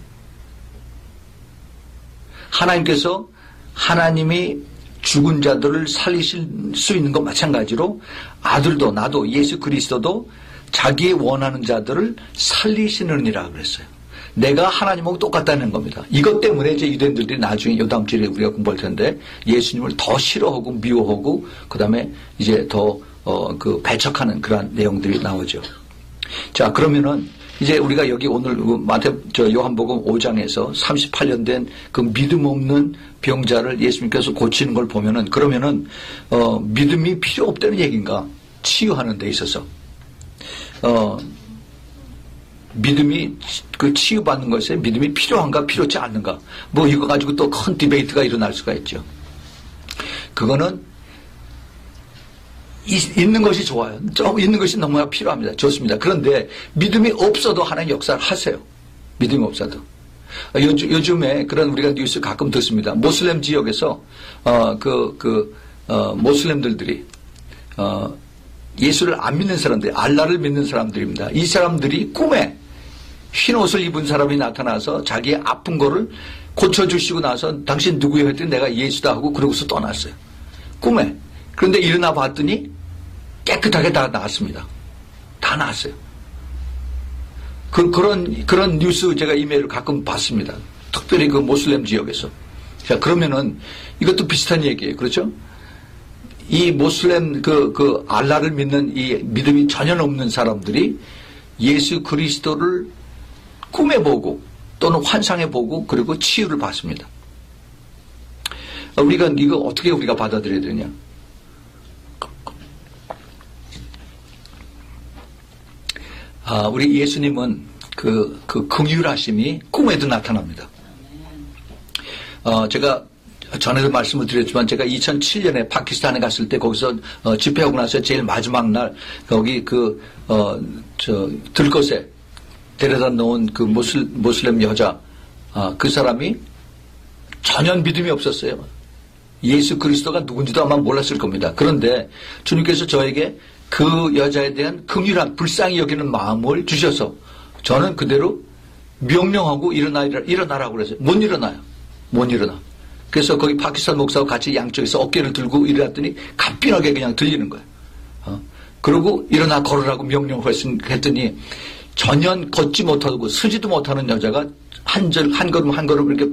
하나님이 죽은 자들을 살리실 수 있는 것 마찬가지로 아들도 나도 예수 그리스도도 자기의 원하는 자들을 살리시느니라 그랬어요. 내가 하나님하고 똑같다는 겁니다. 이것 때문에 이제 유대인들이 나중에 요 다음 주에 우리가 공부할 텐데 예수님을 더 싫어하고 미워하고 그 다음에 이제 더 배척하는 그런 내용들이 나오죠. 자, 그러면은 이제 우리가 여기 오늘 요한복음 5장에서 38년 된 그 믿음 없는 병자를 예수님께서 고치는 걸 보면은 그러면은 믿음이 필요 없다는 얘기인가? 치유하는 데 있어서 믿음이 치유받는 것에 믿음이 필요한가 필요치 않는가? 뭐 이거 가지고 또 큰 디베이트가 일어날 수가 있죠. 그거는 있는 것이 좋아요. 있는 것이 너무나 필요합니다. 좋습니다. 그런데 믿음이 없어도 하나님 역사를 하세요. 믿음이 없어도. 요즘에 그런 우리가 뉴스 가끔 듣습니다. 모슬렘 지역에서 모슬렘들이 예수를 안 믿는 사람들, 알라를 믿는 사람들입니다. 이 사람들이 꿈에 흰 옷을 입은 사람이 나타나서 자기의 아픈 거를 고쳐주시고 나서 당신 누구예요? 했더니 내가 예수다 하고 그러고서 떠났어요. 꿈에. 그런데 일어나 봤더니 깨끗하게 다 나았습니다. 다 나았어요. 그런 뉴스 제가 이메일을 가끔 받습니다. 특별히 그 모슬렘 지역에서. 자, 그러면은 이것도 비슷한 얘기예요. 그렇죠? 이 모슬렘 알라를 믿는 이 믿음이 전혀 없는 사람들이 예수 그리스도를 꿈에 보고 또는 환상에 보고 그리고 치유를 받습니다. 우리가 이거 어떻게 우리가 받아들여야 되냐? 우리 예수님은 그 긍휼하심이 꿈에도 나타납니다. 제가 전에도 말씀을 드렸지만 제가 2007년에 파키스탄에 갔을 때 거기서 집회하고 나서 제일 마지막 날 거기 들것에 데려다 놓은 그 모슬렘 여자 그 사람이 전혀 믿음이 없었어요. 예수 그리스도가 누군지도 아마 몰랐을 겁니다. 그런데 주님께서 저에게 그 여자에 대한 긍휼한 불쌍히 여기는 마음을 주셔서 저는 그대로 명령하고 일어나라고 그랬어요. 못 일어나요. 못 일어나. 그래서 거기 파키스탄 목사와 같이 양쪽에서 어깨를 들고 일어났더니 가뿐하게 그냥 들리는 거예요. 그러고 일어나 걸으라고 명령을 했더니 전혀 걷지 못하고 서지도 못하는 여자가 한 걸음 한 걸음 이렇게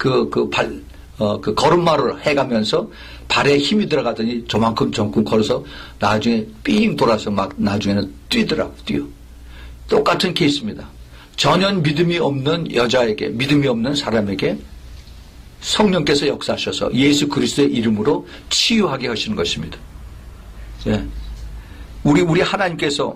걸음마를 해가면서 발에 힘이 들어가더니 저만큼 걸어서 나중에 삥 돌아서 막 나중에는 뛰어. 똑같은 케이스입니다. 전혀 믿음이 없는 여자에게, 믿음이 없는 사람에게 성령께서 역사하셔서 예수 그리스도의 이름으로 치유하게 하시는 것입니다. 예. 우리 하나님께서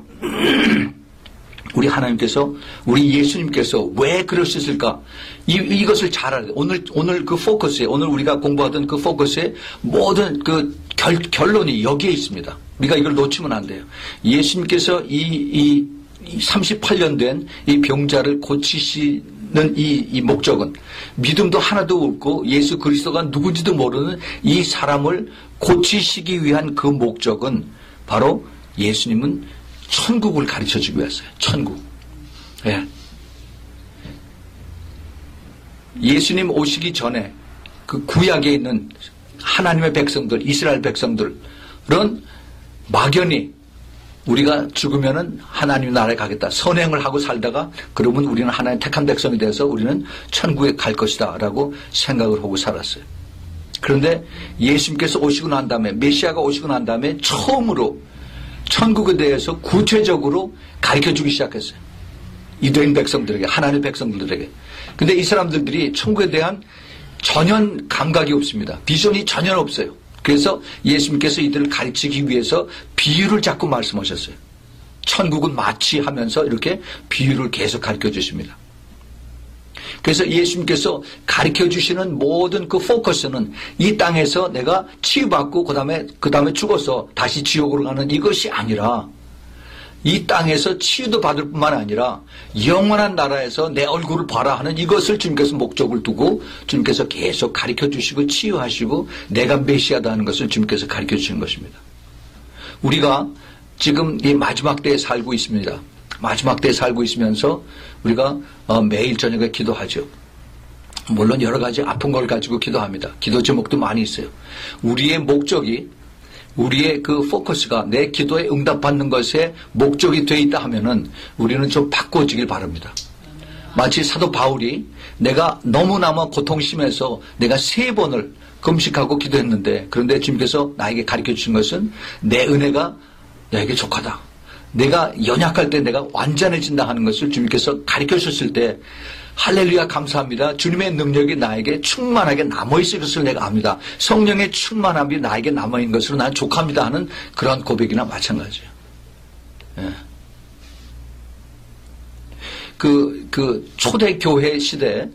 우리 예수님께서 왜 그러셨을까? 이것을 잘 알아야 돼. 오늘 그 포커스에, 오늘 우리가 공부하던 그 포커스에 모든 그 결론이 여기에 있습니다. 우리가 이걸 놓치면 안 돼요. 예수님께서 이 38년 된 이 병자를 고치시는 이 목적은 믿음도 하나도 없고 예수 그리스도가 누군지도 모르는 이 사람을 고치시기 위한 그 목적은 바로 예수님은 천국을 가르쳐 주기 위해서요. 천국. 예. 예수님 오시기 전에 그 구약에 있는 하나님의 백성들, 이스라엘 백성들은 막연히 우리가 죽으면은 하나님 나라에 가겠다. 선행을 하고 살다가 그러면 우리는 하나님 택한 백성이 돼서 우리는 천국에 갈 것이다 라고 생각을 하고 살았어요. 그런데 예수님께서 오시고 난 다음에, 메시아가 오시고 난 다음에 처음으로 천국에 대해서 구체적으로 가르쳐 주기 시작했어요. 유대인 백성들에게, 하나님의 백성들에게. 근데 이 사람들이 천국에 대한 전혀 감각이 없습니다. 비전이 전혀 없어요. 그래서 예수님께서 이들을 가르치기 위해서 비유를 자꾸 말씀하셨어요. 천국은 마치 하면서 이렇게 비유를 계속 가르쳐 주십니다. 그래서 예수님께서 가르쳐 주시는 모든 그 포커스는 이 땅에서 내가 치유받고 그 다음에 죽어서 다시 지옥으로 가는 이것이 아니라 이 땅에서 치유도 받을 뿐만 아니라 영원한 나라에서 내 얼굴을 봐라 하는 이것을 주님께서 목적을 두고 주님께서 계속 가르쳐 주시고 치유하시고 내가 메시아다 하는 것을 주님께서 가르쳐 주시는 것입니다. 우리가 지금 이 마지막 때에 살고 있습니다. 마지막 때에 살고 있으면서 우리가 매일 저녁에 기도하죠. 물론 여러 가지 아픈 걸 가지고 기도합니다. 기도 제목도 많이 있어요. 우리의 목적이, 우리의 그 포커스가 내 기도에 응답받는 것에 목적이 되어 있다 하면은 우리는 좀 바꿔지길 바랍니다. 마치 사도 바울이 내가 너무나마 고통 심해서 내가 3번을 금식하고 기도했는데, 그런데 주님께서 나에게 가르쳐 주신 것은 내 은혜가 너에게 족하다. 내가 연약할 때 내가 완전해진다 하는 것을 주님께서 가르쳐 주셨을 때 할렐루야 감사합니다. 주님의 능력이 나에게 충만하게 남아있을 것을 내가 압니다. 성령의 충만함이 나에게 남아있는 것으로 난 족합니다 하는 그러한 고백이나 마찬가지예요. 예. 그 초대교회 시대에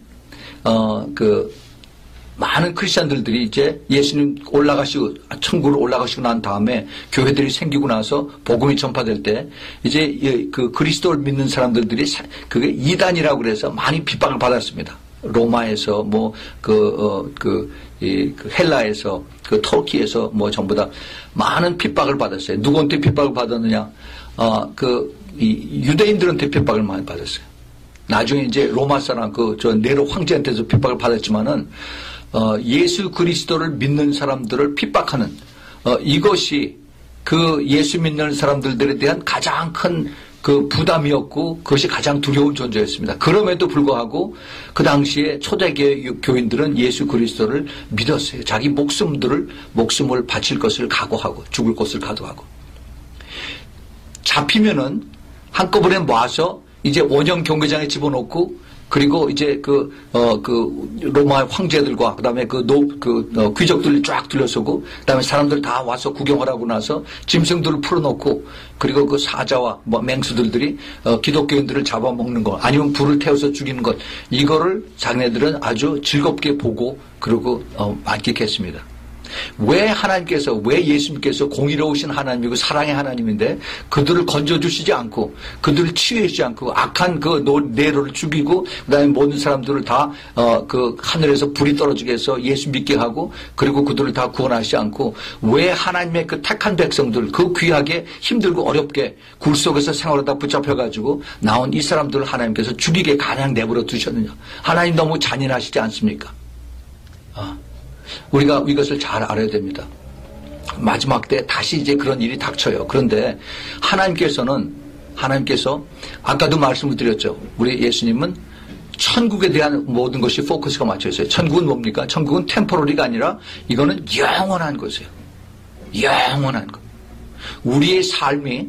많은 크리스천들이 이제 예수님 천국으로 올라가시고 난 다음에 교회들이 생기고 나서 복음이 전파될 때 이제 그 그리스도를 믿는 사람들이 그게 이단이라고 그래서 많이 핍박을 받았습니다. 로마에서 헬라에서 터키에서 전부 다 많은 핍박을 받았어요. 누구한테 핍박을 받았느냐? 유대인들한테 핍박을 많이 받았어요. 나중에 이제 로마 사람 네로 황제한테서 핍박을 받았지만은 예수 그리스도를 믿는 사람들을 핍박하는 이것이 그 예수 믿는 사람들에 대한 가장 큰 그 부담이었고 그것이 가장 두려운 존재였습니다. 그럼에도 불구하고 그 당시에 초대교회 교인들은 예수 그리스도를 믿었어요. 자기 목숨을 바칠 것을 각오하고 죽을 것을 각오하고 잡히면은 한꺼번에 모아서 이제 원형 경계장에 집어넣고 그리고 이제 로마 황제들과 그다음에 귀족들이 쫙 둘러서고 그다음에 사람들 다 와서 구경을 하고 나서 짐승들을 풀어놓고 그리고 그 사자와 맹수들이 기독교인들을 잡아먹는 것 아니면 불을 태워서 죽이는 것 이거를 자기네들은 아주 즐겁게 보고 그러고 만끽했습니다. 왜 예수님께서 공의로우신 하나님이고 사랑의 하나님인데 그들을 건져주시지 않고 그들을 치유하지 않고 악한 네로를 죽이고 그다음에 모든 사람들을 다 하늘에서 불이 떨어지게 해서 예수 믿게 하고 그리고 그들을 다 구원하시지 않고 왜 하나님의 그 택한 백성들 그 귀하게 힘들고 어렵게 굴 속에서 생활하다 붙잡혀가지고 나온 이 사람들을 하나님께서 죽이게 가냥 내버려 두셨느냐? 하나님 너무 잔인하시지 않습니까? 우리가 이것을 잘 알아야 됩니다. 마지막 때 다시 이제 그런 일이 닥쳐요. 그런데 하나님께서 아까도 말씀을 드렸죠. 우리 예수님은 천국에 대한 모든 것이 포커스가 맞춰 있어요. 천국은 뭡니까? 천국은 템포러리가 아니라 이거는 영원한 것이에요. 영원한 것. 우리의 삶이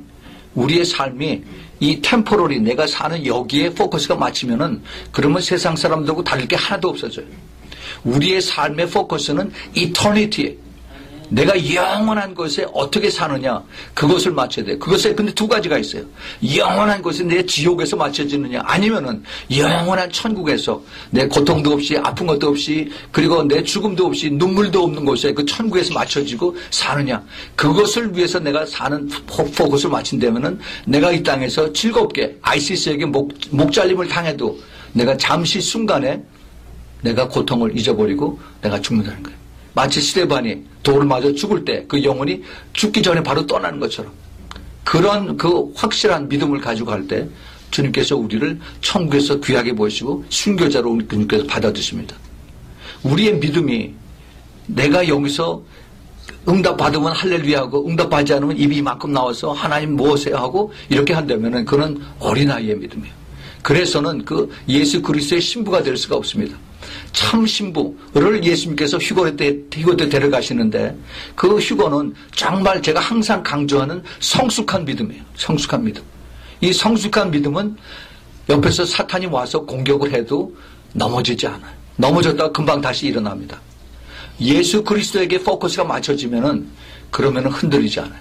이 템포러리 내가 사는 여기에 포커스가 맞추면은 그러면 세상 사람들하고 다를 게 하나도 없어져요. 우리의 삶의 포커스는 이터니티에 내가 영원한 곳에 어떻게 사느냐 그것을 맞춰야 돼요. 그것에 근데 두 가지가 있어요. 영원한 곳에 내 지옥에서 맞춰지느냐 아니면은 영원한 천국에서 내 고통도 없이 아픈 것도 없이 그리고 내 죽음도 없이 눈물도 없는 곳에 그 천국에서 맞춰지고 사느냐 그것을 위해서 내가 사는 포커스를 맞춘다면은 내가 이 땅에서 즐겁게 아이시스에게 목 잘림을 당해도 내가 잠시 순간에 내가 고통을 잊어버리고 내가 죽는다는 거예요. 마치 스데반이 돌을 맞아 죽을 때 그 영혼이 죽기 전에 바로 떠나는 것처럼 그런 그 확실한 믿음을 가지고 갈 때 주님께서 우리를 천국에서 귀하게 보시고 순교자로 주님께서 받아주십니다. 우리의 믿음이 내가 여기서 응답받으면 할렐루야하고 응답하지 않으면 입이 이만큼 나와서 하나님 무엇해야 하고 이렇게 한다면 그는 어린아이의 믿음이에요. 그래서는 그 예수 그리스도의 신부가 될 수가 없습니다. 참 신부를 예수님께서 휴거 때 데려가시는데 그 휴거는 정말 제가 항상 강조하는 성숙한 믿음이에요. 성숙한 믿음. 이 성숙한 믿음은 옆에서 사탄이 와서 공격을 해도 넘어지지 않아요. 넘어졌다가 금방 다시 일어납니다. 예수 그리스도에게 포커스가 맞춰지면은 그러면은 흔들리지 않아요.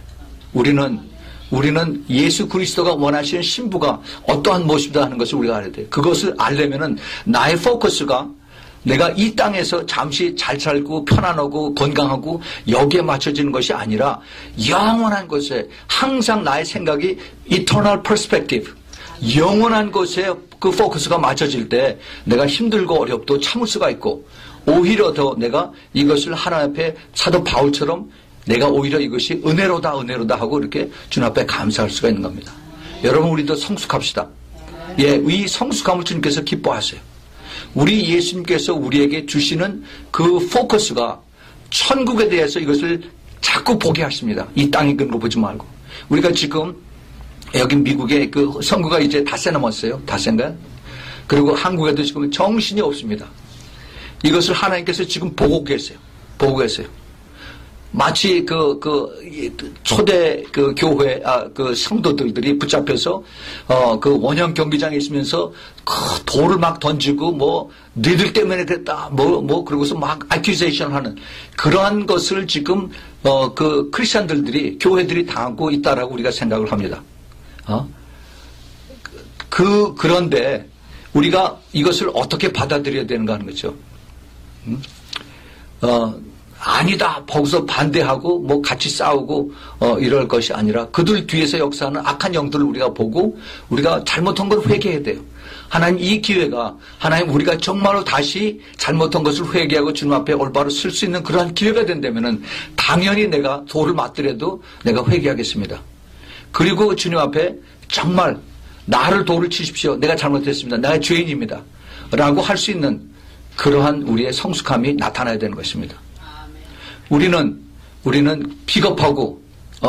우리는 예수 그리스도가 원하시는 신부가 어떠한 모습이다 하는 것을 우리가 알아야 돼요. 그것을 알려면은 나의 포커스가 내가 이 땅에서 잠시 잘 살고 편안하고 건강하고 여기에 맞춰지는 것이 아니라 영원한 곳에 항상 나의 생각이 eternal perspective 영원한 곳에 그 포커스가 맞춰질 때 내가 힘들고 어렵도 참을 수가 있고 오히려 더 내가 이것을 하나님 앞에 사도 바울처럼 내가 오히려 이것이 은혜로다 하고 이렇게 주님 앞에 감사할 수가 있는 겁니다. 여러분 우리도 성숙합시다. 예, 이 성숙함을 주님께서 기뻐하세요. 우리 예수님께서 우리에게 주시는 그 포커스가 천국에 대해서 이것을 자꾸 보게 하십니다. 이 땅에 있는 거 보지 말고. 우리가 지금 여기 미국에 그 선거가 이제 닷새 넘었어요. 닷새인가요? 그리고 한국에도 지금 정신이 없습니다. 이것을 하나님께서 지금 보고 계세요. 마치 초대 교회, 성도들이 붙잡혀서, 원형 경기장에 있으면서, 돌을 막 던지고, 너희들 때문에 그랬다, 그러고서 막 accusation 하는, 그러한 것을 지금, 크리스찬들이, 교회들이 당하고 있다라고 우리가 생각을 합니다. 그런데, 우리가 이것을 어떻게 받아들여야 되는가 하는 거죠. 아니다. 거기서 반대하고 같이 싸우고 이럴 것이 아니라 그들 뒤에서 역사하는 악한 영들을 우리가 보고 우리가 잘못한 걸 회개해야 돼요. 하나님 이 기회가 하나님 우리가 정말로 다시 잘못한 것을 회개하고 주님 앞에 올바로 설 수 있는 그러한 기회가 된다면은 당연히 내가 돌을 맞더라도 내가 회개하겠습니다. 그리고 주님 앞에 정말 나를 돌을 치십시오. 내가 잘못했습니다. 내가 죄인입니다. 라고 할 수 있는 그러한 우리의 성숙함이 나타나야 되는 것입니다. 우리는 비겁하고,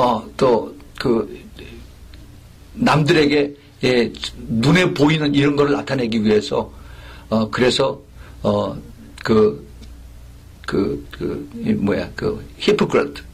남들에게, 눈에 보이는 이런 거를 나타내기 위해서, 히포크라트,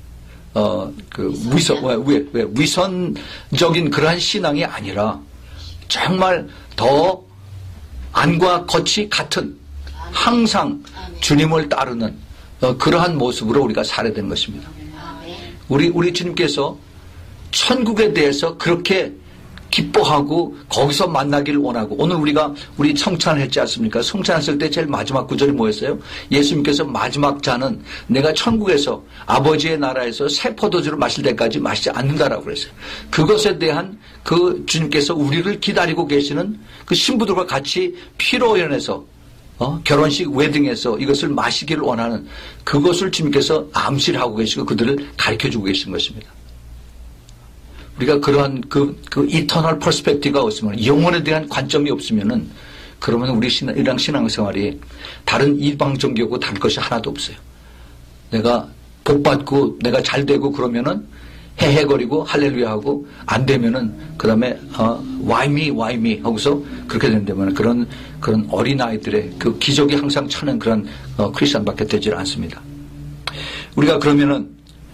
위선적인 그러한 신앙이 아니라, 정말 더 안과 겉이 같은, 항상 주님을 따르는, 그러한 모습으로 우리가 살아야 되는 것입니다. 우리 주님께서 천국에 대해서 그렇게 기뻐하고 거기서 만나기를 원하고 오늘 우리 성찬을 했지 않습니까? 성찬했을 때 제일 마지막 구절이 뭐였어요? 예수님께서 마지막 잔은 내가 천국에서 아버지의 나라에서 새 포도주를 마실 때까지 마시지 않는다라고 그랬어요. 그것에 대한 그 주님께서 우리를 기다리고 계시는 그 신부들과 같이 피로 연해서 결혼식 웨딩에서 이것을 마시기를 원하는 그것을 주님께서 암시를 하고 계시고 그들을 가르쳐주고 계신 것입니다. 우리가 그러한 그 이터널 퍼스펙티브가 없으면 영혼에 대한 관점이 없으면은 그러면 우리 신앙생활이 다른 이방 종교하고 다를 것이 하나도 없어요. 내가 복받고 내가 잘 되고 그러면은 헤헤거리고 할렐루야 하고 안 되면은 그다음에 why me 하고서 그렇게 된다면 그런 어린아이들의 그 기적이 항상 차는 그런 크리스천밖에 되질 않습니다. 우리가 그러면은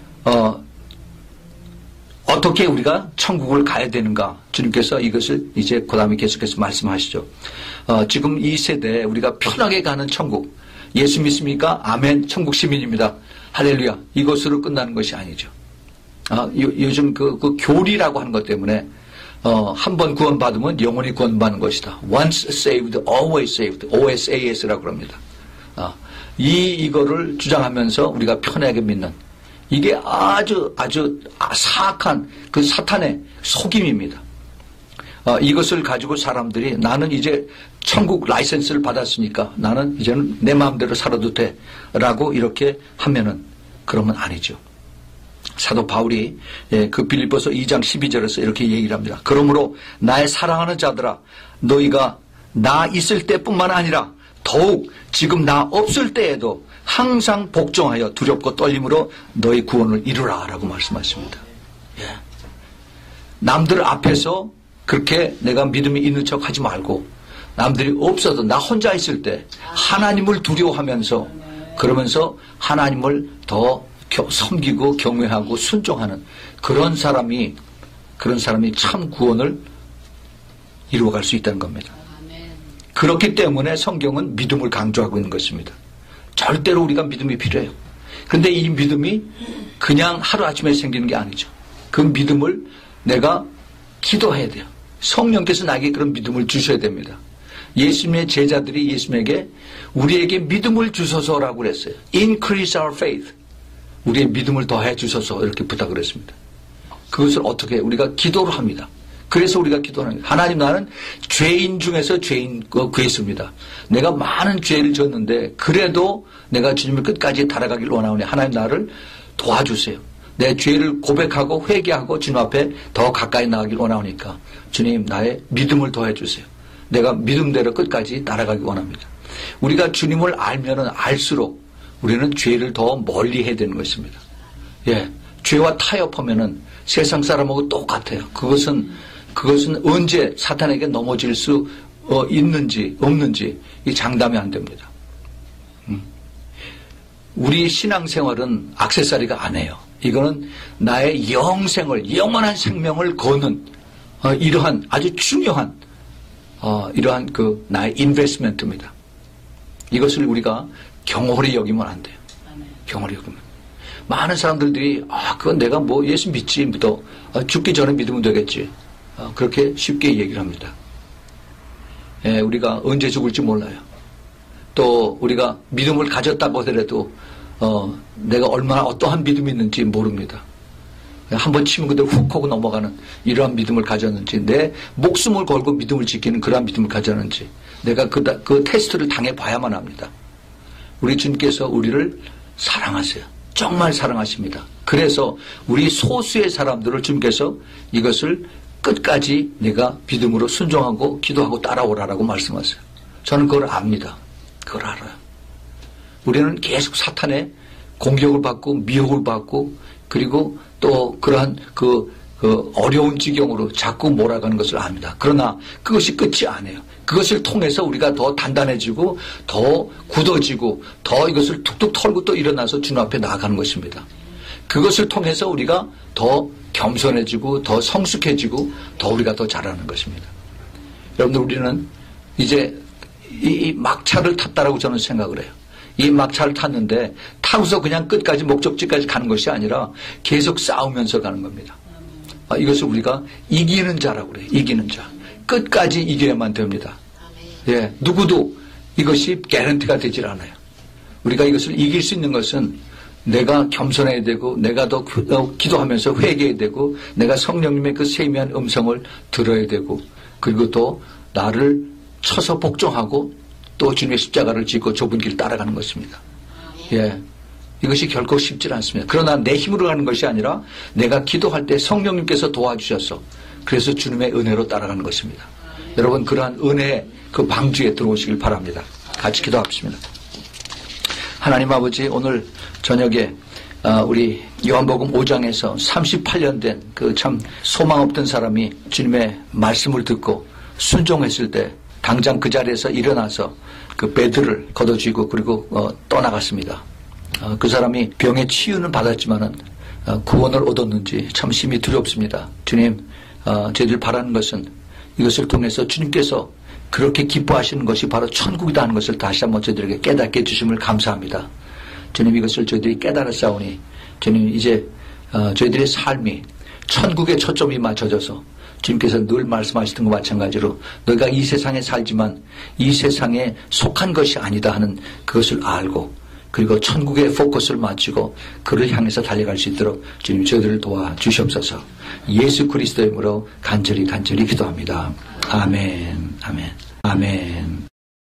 어떻게 우리가 천국을 가야 되는가? 주님께서 이것을 이제 그다음에 계속해서 말씀하시죠. 지금 이 세대에 우리가 편하게 가는 천국, 예수 믿습니까? 아멘. 천국 시민입니다. 할렐루야. 이것으로 끝나는 것이 아니죠. 요즘 그 교리라고 하는 것 때문에 한 번 구원받으면 영원히 구원받는 것이다. Once saved, always saved. OSAS라고 그럽니다. 이거를 주장하면서 우리가 편하게 믿는 이게 아주 사악한 그 사탄의 속임입니다. 이것을 가지고 사람들이 나는 이제 천국 라이센스를 받았으니까 나는 이제는 내 마음대로 살아도 돼 라고 이렇게 하면은 그러면 아니죠. 사도 바울이 그 빌립보서 2장 12절에서 이렇게 얘기를 합니다. 그러므로 나의 사랑하는 자들아 너희가 나 있을 때뿐만 아니라 더욱 지금 나 없을 때에도 항상 복종하여 두렵고 떨림으로 너희 구원을 이루라 라고 말씀하십니다. 남들 앞에서 그렇게 내가 믿음이 있는 척 하지 말고 남들이 없어도 나 혼자 있을 때 하나님을 두려워하면서 그러면서 하나님을 더 섬기고 경외하고 순종하는 그런 사람이 참 구원을 이루어갈 수 있다는 겁니다. 그렇기 때문에 성경은 믿음을 강조하고 있는 것입니다. 절대로 우리가 믿음이 필요해요. 그런데 이 믿음이 그냥 하루아침에 생기는 게 아니죠. 그 믿음을 내가 기도해야 돼요. 성령께서 나에게 그런 믿음을 주셔야 됩니다. 예수님의 제자들이 예수님에게 우리에게 믿음을 주소서라고 그랬어요. Increase our faith. 우리의 믿음을 더해 주소서 이렇게 부탁을 했습니다. 그것을 어떻게 해요? 우리가 기도를 합니다. 그래서 우리가 기도하는 거예요. 하나님 나는 죄인 중에서 죄인 구했습니다. 내가 많은 죄를 졌는데 그래도 내가 주님을 끝까지 따라가길 원하오니 하나님 나를 도와주세요. 내 죄를 고백하고 회개하고 주님 앞에 더 가까이 나가길 원하오니까 주님 나의 믿음을 더해 주세요. 내가 믿음대로 끝까지 따라가길 원합니다. 우리가 주님을 알면은 알수록 우리는 죄를 더 멀리 해야 되는 것입니다. 죄와 타협하면은 세상 사람하고 똑같아요. 그것은 언제 사탄에게 넘어질 수 있는지 없는지 이 장담이 안 됩니다. 우리 신앙생활은 액세서리가 아니에요. 이거는 나의 영생을 영원한 생명을 거는 이러한 아주 중요한 이러한 그 나의 인베스트먼트입니다. 이것을 우리가 경홀히 여기면 안 돼요. 경홀히 여기면. 많은 사람들이 그건 내가 뭐 예수 믿지 또 죽기 전에 믿으면 되겠지. 그렇게 쉽게 얘기를 합니다. 우리가 언제 죽을지 몰라요. 또 우리가 믿음을 가졌다고 하더라도 내가 얼마나 어떠한 믿음이 있는지 모릅니다. 한번 치면 그대로 훅 하고 넘어가는 이러한 믿음을 가졌는지 내 목숨을 걸고 믿음을 지키는 그러한 믿음을 가졌는지 내가 그 테스트를 당해봐야만 합니다. 우리 주님께서 우리를 사랑하세요. 정말 사랑하십니다. 그래서 우리 소수의 사람들을 주님께서 이것을 끝까지 내가 믿음으로 순종하고 기도하고 따라오라라고 말씀하세요. 저는 그걸 압니다. 그걸 알아요. 우리는 계속 사탄의 공격을 받고 미혹을 받고 그리고 또 그러한 그 어려운 지경으로 자꾸 몰아가는 것을 압니다. 그러나 그것이 끝이 아니에요. 그것을 통해서 우리가 더 단단해지고 더 굳어지고 더 이것을 툭툭 털고 또 일어나서 주님 앞에 나아가는 것입니다. 그것을 통해서 우리가 더 겸손해지고 더 성숙해지고 더 우리가 더 잘하는 것입니다. 여러분들 우리는 이제 이 막차를 탔다라고 저는 생각을 해요. 이 막차를 탔는데 타고서 그냥 끝까지 목적지까지 가는 것이 아니라 계속 싸우면서 가는 겁니다. 이것을 우리가 이기는 자라고 그래요. 이기는 자. 끝까지 이겨야만 됩니다. 누구도 이것이 개런티가 되질 않아요. 우리가 이것을 이길 수 있는 것은 내가 겸손해야 되고 내가 더 기도하면서 회개해야 되고 내가 성령님의 그 세미한 음성을 들어야 되고 그리고 또 나를 쳐서 복종하고 또 주님의 십자가를 짓고 좁은 길 따라가는 것입니다. 이것이 결코 쉽지 않습니다. 그러나 내 힘으로 가는 것이 아니라 내가 기도할 때 성령님께서 도와주셔서 그래서 주님의 은혜로 따라가는 것입니다. 여러분 그러한 은혜의 그 방주에 들어오시길 바랍니다. 같이 기도합시다. 하나님 아버지 오늘 저녁에 우리 요한복음 5장에서 38년 된 그 참 소망 없던 사람이 주님의 말씀을 듣고 순종했을 때 당장 그 자리에서 일어나서 그 배들을 걷어쥐고 그리고 떠나갔습니다. 그 사람이 병의 치유는 받았지만은 구원을 얻었는지 참 심히 두렵습니다. 주님, 저희들 바라는 것은 이것을 통해서 주님께서 그렇게 기뻐하시는 것이 바로 천국이다 하는 것을 다시 한번 저희들에게 깨닫게 해주심을 감사합니다. 주님, 이것을 저희들이 깨달았사오니 주님, 이제 저희들의 삶이 천국의 초점이 맞춰져서 주님께서 늘 말씀하시던 것과 마찬가지로 너희가 이 세상에 살지만 이 세상에 속한 것이 아니다 하는 그것을 알고, 그리고 천국의 포커스를 맞추고 그를 향해서 달려갈 수 있도록 주님 저희들을 도와주시옵소서. 예수 그리스도의 이름으로 간절히 기도합니다. 아멘. 아멘. 아멘.